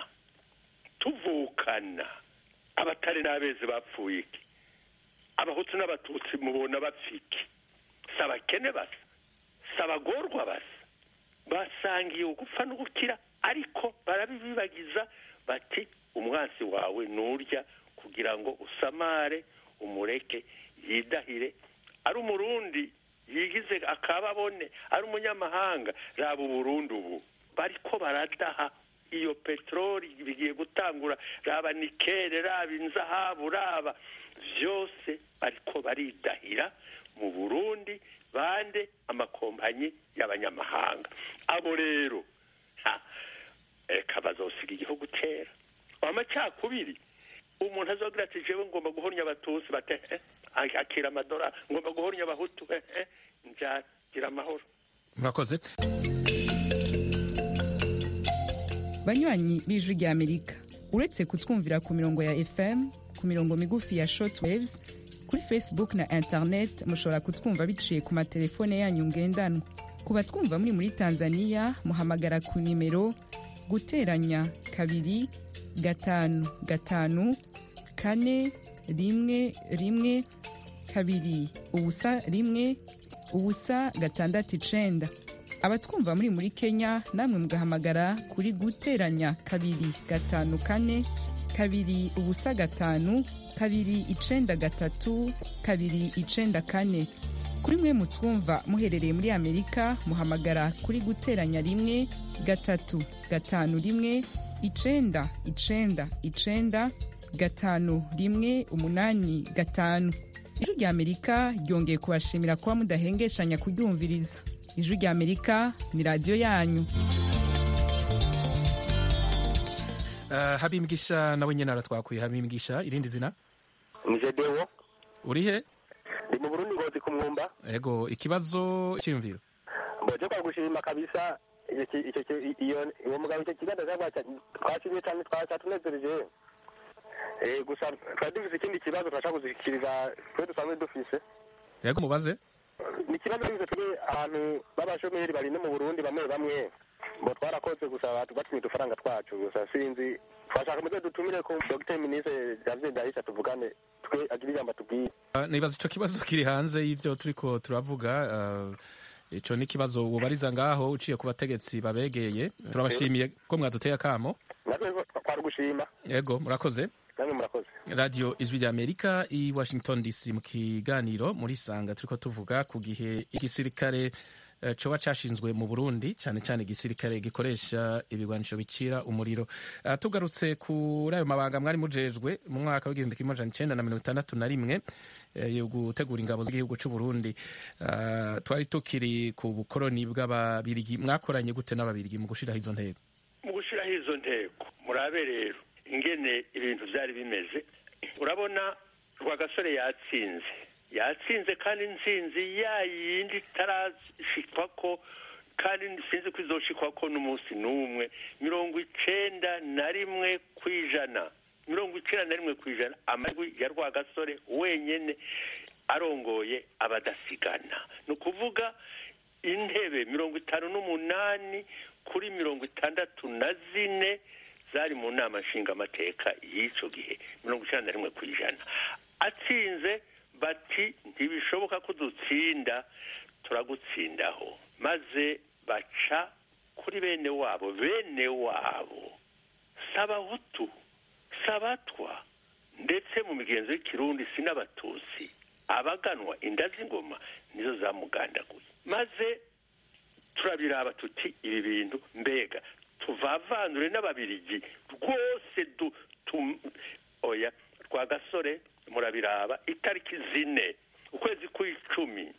tuvukana abatari n'abeze bapfuye iki abahutu n'abatutsi mubona bapfiki sabakene basa sabagorwa basa basangiye ugupfa n'ugukira ariko barabibibagiza bati umwansi wawe nurya kugira ngo usamare umureke yidahire ari umurundi yigize akababone ari umunyamahanga raba uburundi ubu bariko baradaha iyo petroli bigiye gutangura raba nikere raba inzahabu raba vyose bariko baridahira mu Burundi bande amakompanyi y'abanyamahanga abo rero ha eka bazosiga igihugu cera amacakubiri umuntu azogira ati jewe ngomba guhornya abatutsi bate eh, akira amadora ngomba guhornya abahutu eh, eh, njagira amahoro. Murakoze. Banywanyi b'Ijwi ry'Amerika uretse kutwumvira ku mirongo ya F M ku mirongo migufi ya shortwaves kuri Facebook na internet mushobora kutwumva biciye ku matelefone yanyu ngendanwa ku batwumva muri muri Tanzania muhamagara ku nimero guteranya kabiri gatanu gatanu kane rimwe rimwe kabiri ubusa rimwe ubusa gatandatu icenda. Abatwumva muri muri Kenya namwe mugahamagara kuri guteranya kabiri gatanu kane kabiri ubusa gatanu kabiri icenda gatatu kabiri icenda kane. Kuri mwe mutwumva muherereye muri Amerika muhamagara kuri guteranya rimwe gatatu gatanu rimwe icenda icenda icenda gatanu rimwe umunani gatanu. Ijwi rya Amerika ryongeye kubashimira kuba mudahengeshanya kuryumviriza. Ijwi rya Amerika ni radiyo yanyu. Uh, Habimigisha nawe nyene aratwakuye. Habimigisha, irindi zina? Ni Jedewo. Uri he? Ndi mu Burundi Ngozi ku Mwumba. Ego, ikibazo cy'imviro. Mboje kwa gushima kabisa icyo icyo iyo uwo mugabo icyo kiganza cyangwa twashimye cyane twacatunezereje. Eh gusa twadufise ikindi kibazo twashaka kuzikiriza twe dusanzwe dufise. Yego mubaze. Ni ikibazo bize turi ahantu babashomeri bari no mu Burundi bamwe bamwe ngo twarakoze gusa abantu batumye udufaranga twacu gusa sinzi twashaka muze dutumire ko Dr Ministre David Daisha tuvugane twe agira ijambo tubwiye. Uh, nibaza ico kibazo kiri hanze y'ivyo turiko turavuga uh, ico ni kibazo ubariza ngaho uciye ku bategetsi babegeye. Turabashimiye ko mwaduteye akamo. Natwe twari gushima. Yego murakoze. Namwe murakoze. Radio Ijwi rya Amerika i Washington D C mu kiganiro muri sanga turiko tuvuga ku gihe igisirikare uh, coba cashinzwe mu Burundi cyane cyane igisirikare gikoresha ibigwanisho bicira umuriro. Uh, tugarutse kuri ayo mabanga mwari mujejwe mu mwaka w'igihumbi kimwe amajana icenda na mirongo itandatu na rimwe yo gutegura ingabo z'igihugu cy'u Burundi. Uh, twari tukiri ku bukoroni bw'ababirigi. Mwakoranye gute n'ababirigi mu gushiraho izo ntego? Mu gushiraho izo ntego murabe rero ingene ibintu byari bimeze. Urabona Rwagasore yatsinze yatsinze kandi intsinzi yayindi itarashikwa ko kandi sinzi ko izoshikwa ko n'umunsi n'umwe. Mirongo icenda na rimwe kw'ijana mirongo icenda na rimwe kw'ijana amajwi ya Rwagasore wenyene arongoye abadasigana. Ni ukuvuga intebe mirongo itanu n'umunani kuri mirongo itandatu na zine zari mu nama nshingamateka y'icyo gihe, mirongo icenda na rimwe kw'ijana. Atsinze bati ntibishoboka ko dutsinda, turagutsindaho. Maze baca kuri bene wabo bene wabo s'abahutu s'abatwa ndetse mu migenzo y'ikirundi si n'abatutsi. Abaganwa inda z'ingoma nizo zamugandaguye. Maze turabiraba tuti ibi bintu mbega tuvavanure n'ababirigi rwose du tum, oya Rwagasore murabiraba itariki zine ukwezi kw'icumi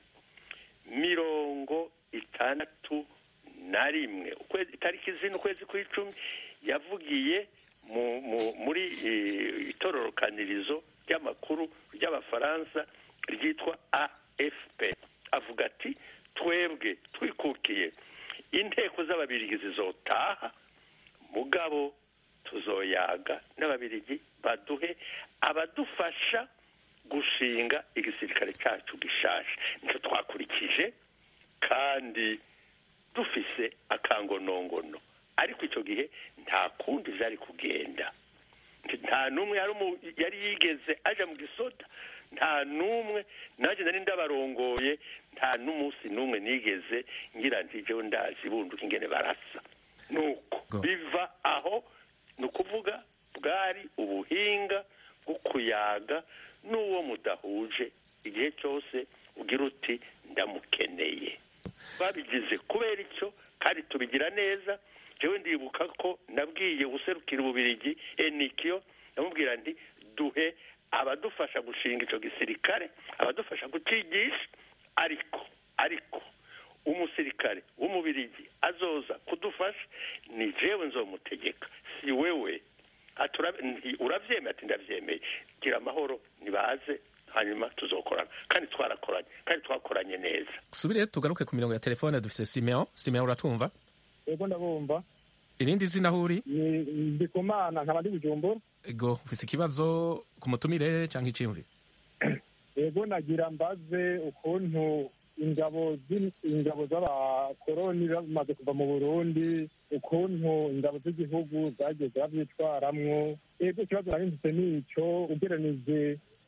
mirongo itandatu na rimwe ukwezi itariki zine ukwezi kw'icumi yavugiye mu, mu, muri e, itororokanirizo ry'amakuru ry'abafaransa ryitwa A F P. Avuga ati twebwe twikukiye inteko z'ababirigi zizotaha mugabo tuzoyaga n'ababirigi baduhe abadufasha gushinga igisirikare cyacu gishasha. Nicyo twakurikije kandi dufise akangonongono, ariko icyo gihe nta kundi vyari kugenda. Nta numwe yari yigeze aja mu gisoda, nta numwe naje nari ndabarongoye, nta n'umunsi numwe nigeze ngira nti jewe ndazi bunduka ingene barasa. Nuko biva aho nukuvuga bwari ubuhinga bwo kuyaga n'uwo mudahuje igihe cyose ugira uti ndamukeneye. Babigize kubera icyo kandi tubigira neza. Jewe ndibuka ko nabwiye guserukira ububirigi Enikio, namubwira nti duhe abadufasha gushinga ico gisirikare, abadufasha kucigisha, ariko ariko umusirikare w'umubirigi azoza kudufasha ni jewe nzomutegeka, si wewe. Uravyemeye? Ati ndavyemeye. Gira amahoro nibaze hanyuma tuzokorana. Kandi twarakoranye kandi twakoranye neza. Subire tugaruke ku mirongo ya telefone. Dufise Simeon. Simeon uratumva? Ego ndabumva. Irindi zina huri? Ndikumana nkaba ndi Bujumbura. Ego ufise ikibazo ku mutumire canke iciyumviro? Ego nagira mbaze ukuntu ingabo ingabo z'abakoroni bamaze kuva mu Burundi, ukuntu ingabo z'igihugu zagiye zabyitwaramwo. Ego ikibazo nari mfite nico ugereranije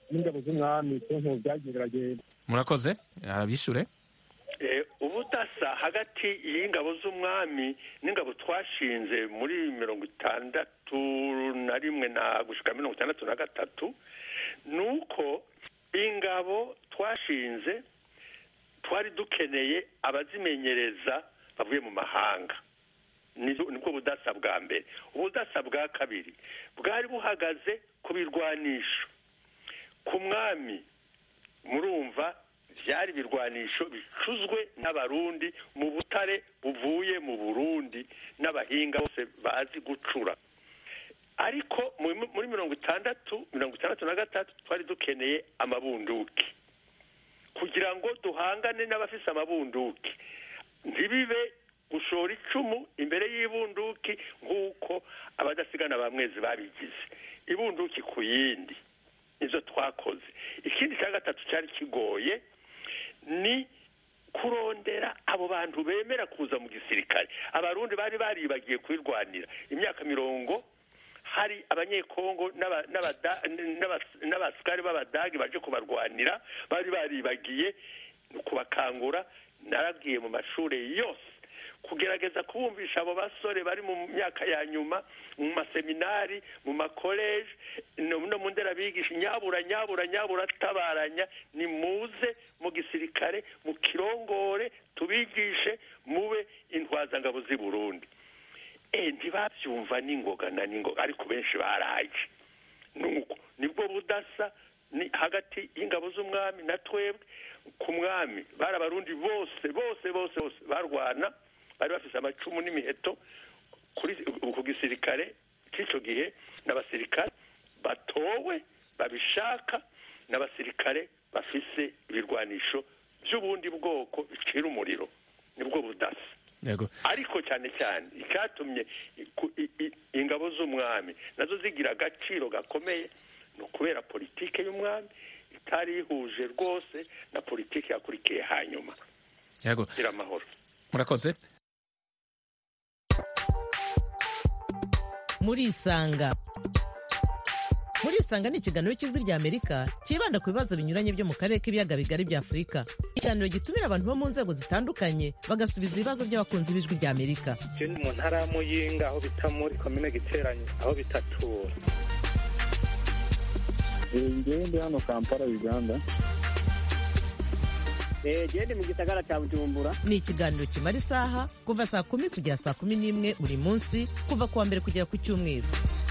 n'ingabo z'umwami ukuntu byagiye biragenda. murakoze arabishure. ubudasa hagati y'ingabo z'umwami n'ingabo twashinze muri mirongo itandatu na rimwe na gushika mirongo itandatu na gatatu ni uko ingabo twashinze twari dukeneye abazimenyereza bavuye mu mahanga. nibwo budasa bwa mbere. ubudasa bwa kabiri bwari buhagaze ku birwanisho. ku mwami murumva byari ibirwanisho bicuzwe n'abarundi mu butare buvuye mu Burundi n'abahinga bose bazi gucura. ariko muri mirongo itandatu mirongo itandatu na gatatu twari dukeneye amabunduki kugira ngo duhangane n'abafise amabunduki, ntibibe gushora icumu imbere y'ibunduki nk'uko abadasigana ba mwezi babigize, ibunduki ku yindi. izo twakoze. ikindi cya gatatu cyari kigoye ni kurondera abo bantu bemera kuza mu gisirikare. abarundi bari baribagiye kwirwanira imyaka mirongo. hari abanyekongo n'abasikari b'abadagi baje kubarwanira, bari baribagiye kubakangura. narabwiye mu mashuri yose kugerageza kubumvisha abo basore bari mu myaka ya nyuma mu maseminari, mu makoleje no mu nderabigisha, nyabura nyabura nyabura tabaranya, ni muze mu gisirikare mu kirongore tubigishe mube intwazangabo z'i Burundi. eh ntibabyumva n'ingoga na n'ingoga, ariko benshi baraje. nuko nibwo budasa ni hagati y'ingabo z'umwami na twebwe. ku mwami bari abarundi bose bose bose bose barwana, bari bafise amacumu n'imiheto. kuri ku gisirikare cy'icyo gihe n'abasirikare batowe babishaka, n'abasirikare bafise ibirwanisho by'ubundi bwoko bicira umuriro. nibwo budasa. Yego. ariko cyane cyane icyatumye ingabo z'umwami nazo zigira agaciro gakomeye ni ukubera politike y'umwami itari ihuje rwose na politike yakurikiye hanyuma. Yego. gira amahoro. murakoze. murisanga murisanga ni ikiganiro cy'ijwi rya Amerika cyibanda ku bibazo binyuranye byo mu karere k'ibiyaga bigari bya Afurika. ikiganiro gitumira abantu bo mu nzego zitandukanye bagasubiza ibibazo by'abakunzi b'ijwi rya Amerika. je ndi mu ntara ya Muyinga aho bita muri komine Giteranyi aho bitatura. ngewe ndi hano Kampala Uganda. gende mu gisagara cya Bujumbura. ni ikiganiro kimara isaha kuva saa kumi kugera saa kumi n'imwe buri munsi kuva kuwa mbere kugera ku cyumweru.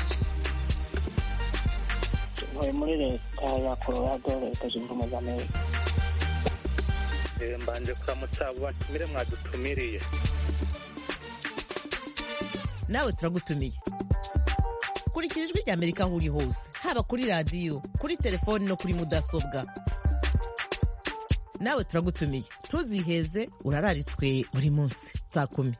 ntuye muri leta ya Colorado leta zunze ubumwe za Amerika. mbanje kuramutsa abo batumire mwadutumiriye. nawe turagutumiye. kurikira ijwi rya Amerika aho uri hose, haba kuri radiyo, kuri telefoni no kuri mudasobwa. nawe turagutumiye, ntuziheze, urararitswe buri munsi saa kumi.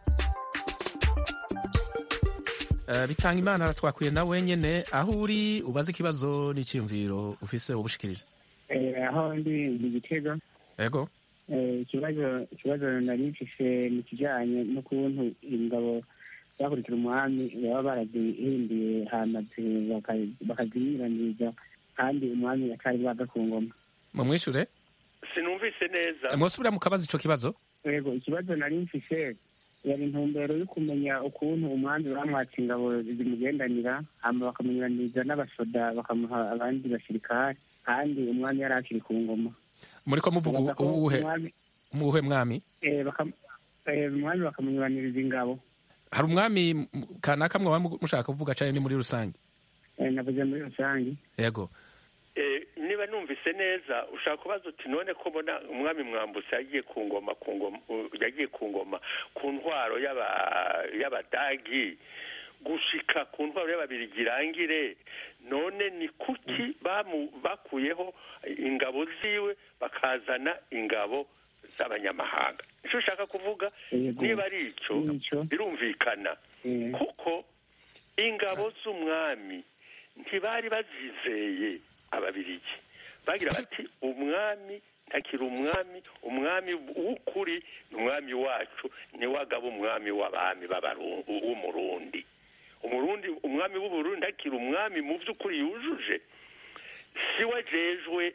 Uh, bitanga imana twakwiye na wenyene aho uri ubaze ikibazo n'icyumviro ufise ubushikirije. eh aho ndi mu Gitega. Yego. eh ikibazo ikibazo nari mfise mu kijanye n'ukuntu ingabo bakurikira umwami baba baragihindiye hamaze bakazirangiza kandi umwami atari bwaga ku ngoma. mu mwishure sinumvise neza. mwosubira mu kabazo ico kibazo. Yego, ikibazo nari mfise yari intumbero yo kumenya ukuntu umwami bamwatse ingabo zimugendanira hama bakamunyuraniza n'abasoda bakamuha abandi basirikare kandi umwami yari akiri ku ngoma. muriko muvuga uwuhe muwuhe mwami? eh umwami bakamunyuraniriza ingabo. hari umwami kanaka mwe mushaka kuvuga cyane ni muri rusange? eh navuze muri rusange. Yego. Eh, niba numvise neza ushaka kubaza uti none ko mbona umwami Mwambutsa yagiye ku ngoma ku ngoma yagiye ku ngoma ku ntwaro y'aba y'abadagi gushika ku ntwaro y'ababirigirangire, none ni kuki bamu bakuyeho ingabo ziwe bakazana ingabo z'abanyamahanga? icyo ushaka kuvuga niba ari icyo birumvikana kuko ingabo z'umwami ntibari bazizeye ababirigi. bagira bati umwami ntakiri umwami, umwami w'ukuri ni umwami wacu, ni wagaba umwami w'abami w'umurundi. umurundi umwami w'uburundi ntakiri umwami mu by'ukuri yujuje. si wajejwe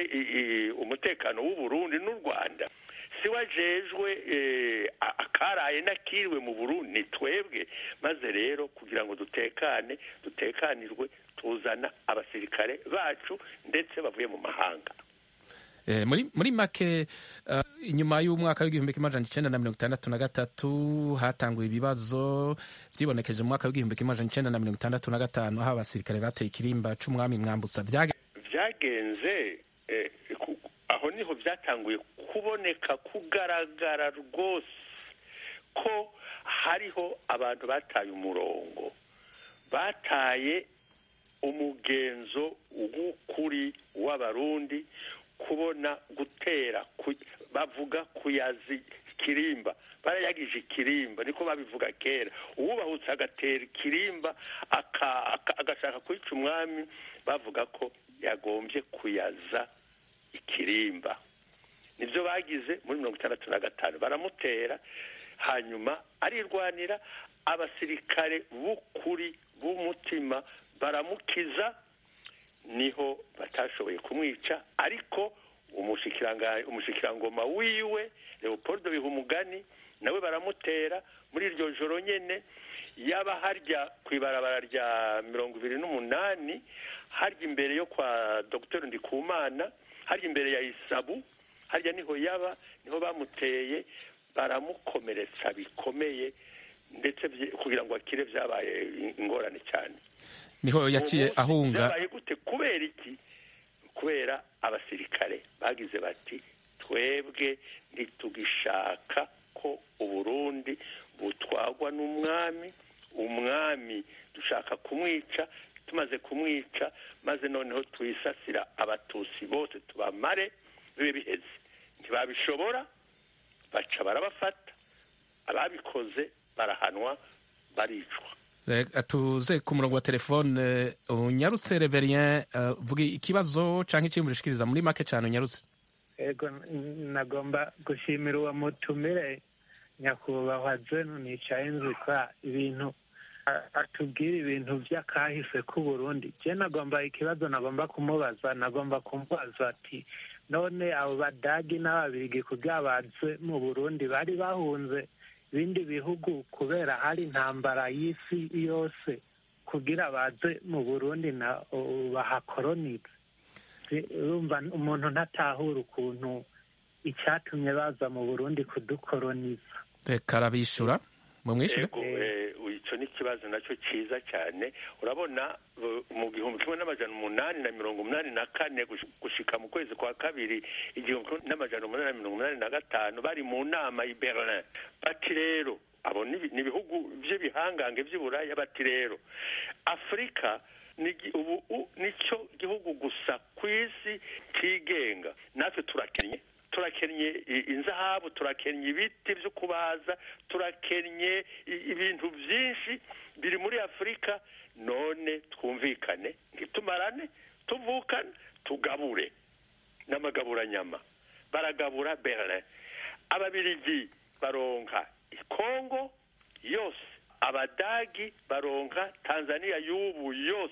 umutekano w'uburundi n'u rwanda, si wajejwe akaraye nakiriwe mu burundi ni twebwe. maze rero kugira ngo dutekane dutekanirwe tuzana abasirikare bacu ndetse bavuye mu mahanga. muri muri make inyuma y'umwaka w'igihumbi kimwe amajana icenda na mirongo itandatu na gatatu hatanguye ibibazo vyibonekeje mu mwaka w'igihumbi kimwe amajana icenda na mirongo itandatu na gatanu aho abasirikare bateye ikirimba c'umwami Mwambutsa. vyagenze aho niho vyatanguye kuboneka kugaragara rwose ko hariho abantu bataye umurongo, bataye umugenzo w'ukuri w'abarundi, kubona gutera bavuga kuyazi ikirimba, barayagije ikirimba niko babivuga kera. uwubahutse agatera ikirimba agashaka kwica umwami bavuga ko yagombye kuyaza ikirimba. nibyo bagize muri mirongo itandatu na gatanu, baramutera hanyuma arirwanira. abasirikare b'ukuri b'umutima baramukiza, niho batashoboye kumwica. ariko umushikirangoma wiwe Leopold Bihumugani nawe baramutera muri iryo joro nyene. yaba harya kwibarabara rya mirongo ibiri n'umunani, harya imbere yo kwa Dr Ndikumana, harya imbere ya Isabu, harya niho yaba, niho bamuteye baramukomeretsa bikomeye, ndetse kugira ngo akire vyabaye ingorane cyane. niho yaciye ahunga. Vyabaye gute? kubera iki? kubera abasirikare bagize bati twebwe ntitugishaka ko uburundi butwagwa n'umwami, umwami dushaka kumwica. tumaze kumwica maze noneho twisasira abatusi bose tubamare bibe biheze. ntibabishobora, baca barabafata, ababikoze barahanwa, baricwa. tuze ku murongo wa telefone. unyarutse Reverien, vuga ikibazo canke iciyumviro ushikiriza muri make cane. unyarutse. ego nagomba gushimira uwo mutumire nyakubahwa Zeno Nicayenzi kwa ibintu atubwira ibintu vy'akahise ku Burundi. je nagomba ikibazo nagomba kumubaza nagomba kumubaza ati none abo badagi n'ababirigi kugira baze mu Burundi bari bahunze ibindi bihugu kubera hari intambara y'isi yose kugira baze mu Burundi na bahakoronize? urumva umuntu ntatahura ukuntu icyatumye baza mu Burundi kudukoroniza. reka arabishura mu mwishure. icyo ni ikibazo nacyo cyiza cyane. urabona mu gihumbi kimwe n'amajana umunani na mirongo umunani na kane gushika mu kwezi kwa kabiri igihumbi kimwe n'amajana umunani na mirongo umunani na gatanu bari mu nama i Berlin, bati rero abo ni ibihugu by'ibihangange by'Iburaya, bati rero Afurika ubu nicyo gihugu gusa ku isi kigenga, natwe turakennye turakennye inzahabu, turakennye ibiti byo kubaza, turakennye ibintu byinshi biri muri Afurika. none twumvikane, ntitumarane, tuvukane, tugabure n'amagaburanyama. baragabura Berlin. ababirigi baronka Kongo yose, abadagi baronka Tanzania y'ubu yose,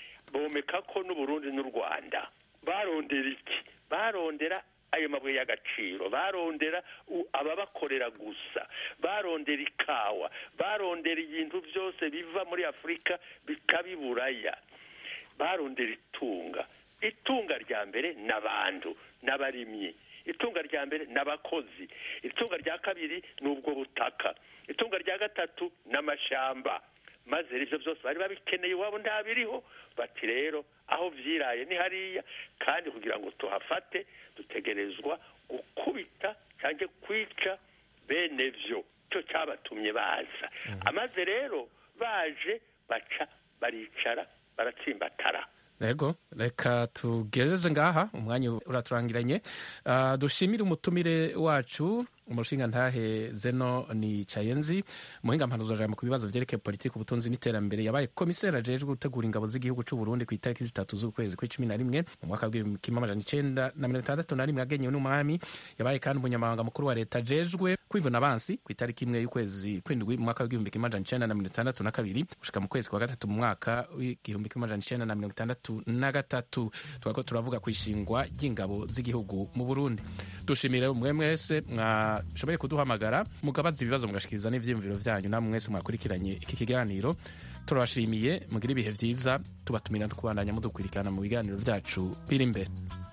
bomeka ko n'Uburundi n'u Rwanda. barondera iki? barondera ayo mabuye y'agaciro, barondera ababakorera gusa, barondera ikawa, barondera ibintu byose biva muri Afurika bikabiburaya, barondera itunga. itunga rya mbere n'abantu n'abarimyi, itunga rya mbere n'abakozi, itunga rya kabiri n'ubwo butaka, itunga rya gatatu n'amashamba. maze ibyo byose bari babikeneye, iwabo ntabiriho. bati rero aho vyiraye ni hariya, kandi kugira ngo tuhafate dutegerezwa gukubita cyangwa kwica bene vyo. cyo cyabatumye baza. amaze rero baje baca baricara baratsimbatara. Rego, reka tugezeze ngaha, umwanya uraturangiranye. Uh, dushimire umutumire wacu umushinga ntahe Zeno Nicayenzi, muhinga mpanuzo jambo ku bibazo vyerekeye politiki, ubutunzi n'iterambere. yabaye komiseri ajejwe gutegura ingabo z'igihugu c'u Burundi ku itariki zitatu z'ukwezi kw'icumi na rimwe mu mwaka w'igihumbi kimwe amajana icenda na mirongo itandatu na rimwe yagenyewe n'umwami. yabaye kandi umunyamabanga mukuru wa leta ajejwe kwivuna abansi ku itariki imwe y'ukwezi kw'indwi mu mwaka w'igihumbi kimwe amajana icenda na mirongo itandatu na kabiri gushika mu kwezi kwa gatatu mu mwaka w'igihumbi kimwe amajana icenda na mirongo itandatu na gatatu. gatatu twako turavuga ku ishingwa ry'ingabo z'igihugu mu Burundi. Dushimire umwe mwese mwashoboye kuduhamagara mugabaza ibibazo mugashikiriza n'ivyiyumviro vyanyu, namwe mwese mwakurikiranye iki kiganiro turabashimiye. Mugira ibihe vyiza, tubatumira no kubandanya mudukurikirana mu biganiro vyacu biri imbere.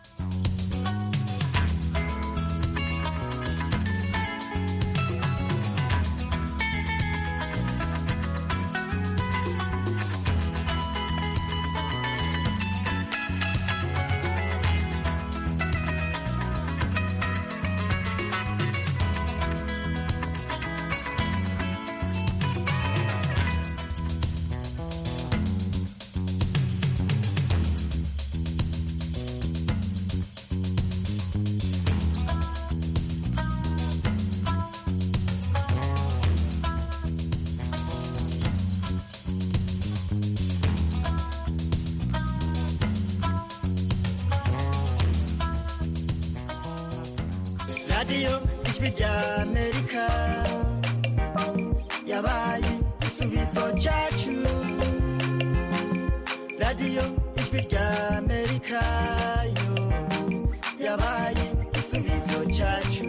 radiyo ijwi rya amerika yabaye igisubizo cyacu. radiyo ijwi rya amerika yo yabaye igisubizo cyacu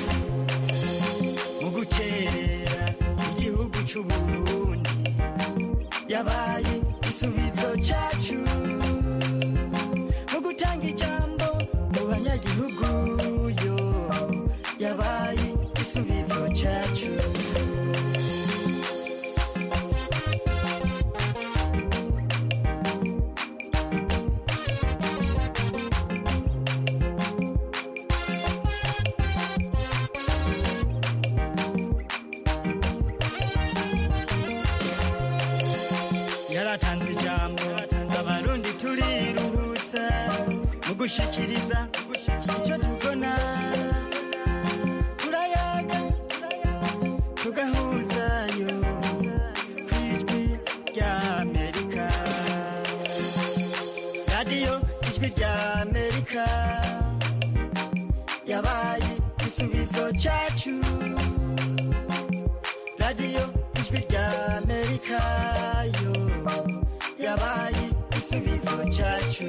mu guterera igihugu cy'u Burundi, yabaye igisubizo cyacu mu gutanga ijambo mu banyagihugu yo yabaye igisubizo cyacu. Yaratanze ijambo abarundi turiruhutsa mu gushikiriza icyo tubona, turayaga tugahuzayo ku ijwi rya Amerika. radiyo ijwi rya Amerika yabaye igisubizo cyacu. radiyo ijwi rya Amerika yo yabaye igisubizo cyacu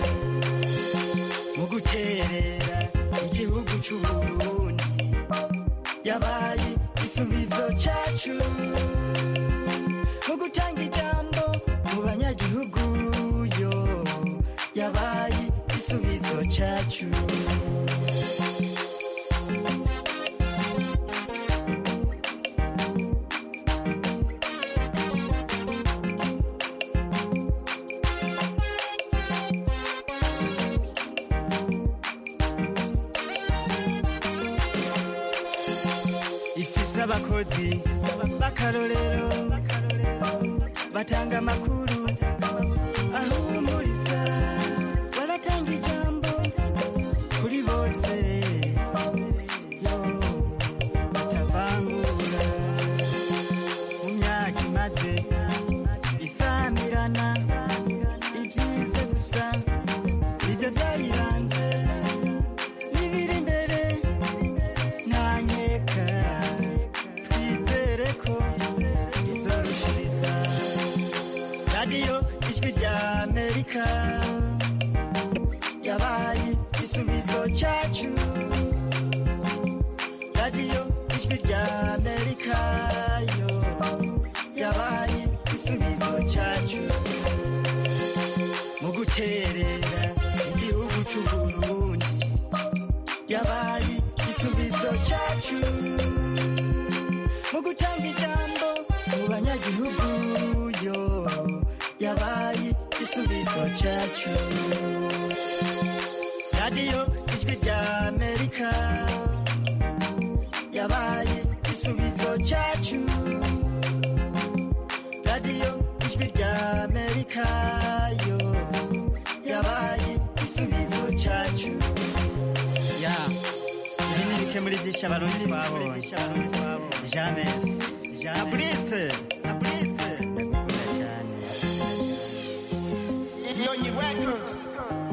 mu guterera igihugu cy'u Burundi, yabaye igisubizo cyacu mu gutanga ijambo mu banyagihugu yo yabaye igisubizo cyacu. Abakozi b'akarorero batanga amakuru ahumuriza, baratanga ijambo kuri bose yo batavangura. mu myaka imaze isamirana ibyize gusa nibyo byayiranze, n'ibiri imbere nta nkeka radiyo ijwi rya Amerika yabaye igisubizo cyacu. radiyo ijwi rya Amerika yo yabaye igisubizo cyacu mu guterera igihugu cy'u Burundi, yabaye igisubizo cyacu mu gutanga ijambo mu banyagihugu yo yabaye igisubizo cyacu. radiyo ijwi rya Amerika yabaye igisubizo cyacu. radiyo ijwi rya Amerika yo yabaye igisubizo cyacu. ya ibi ni bike muri byinshi abarundi twabonye. James Abriste Abriste Nyonyi Records.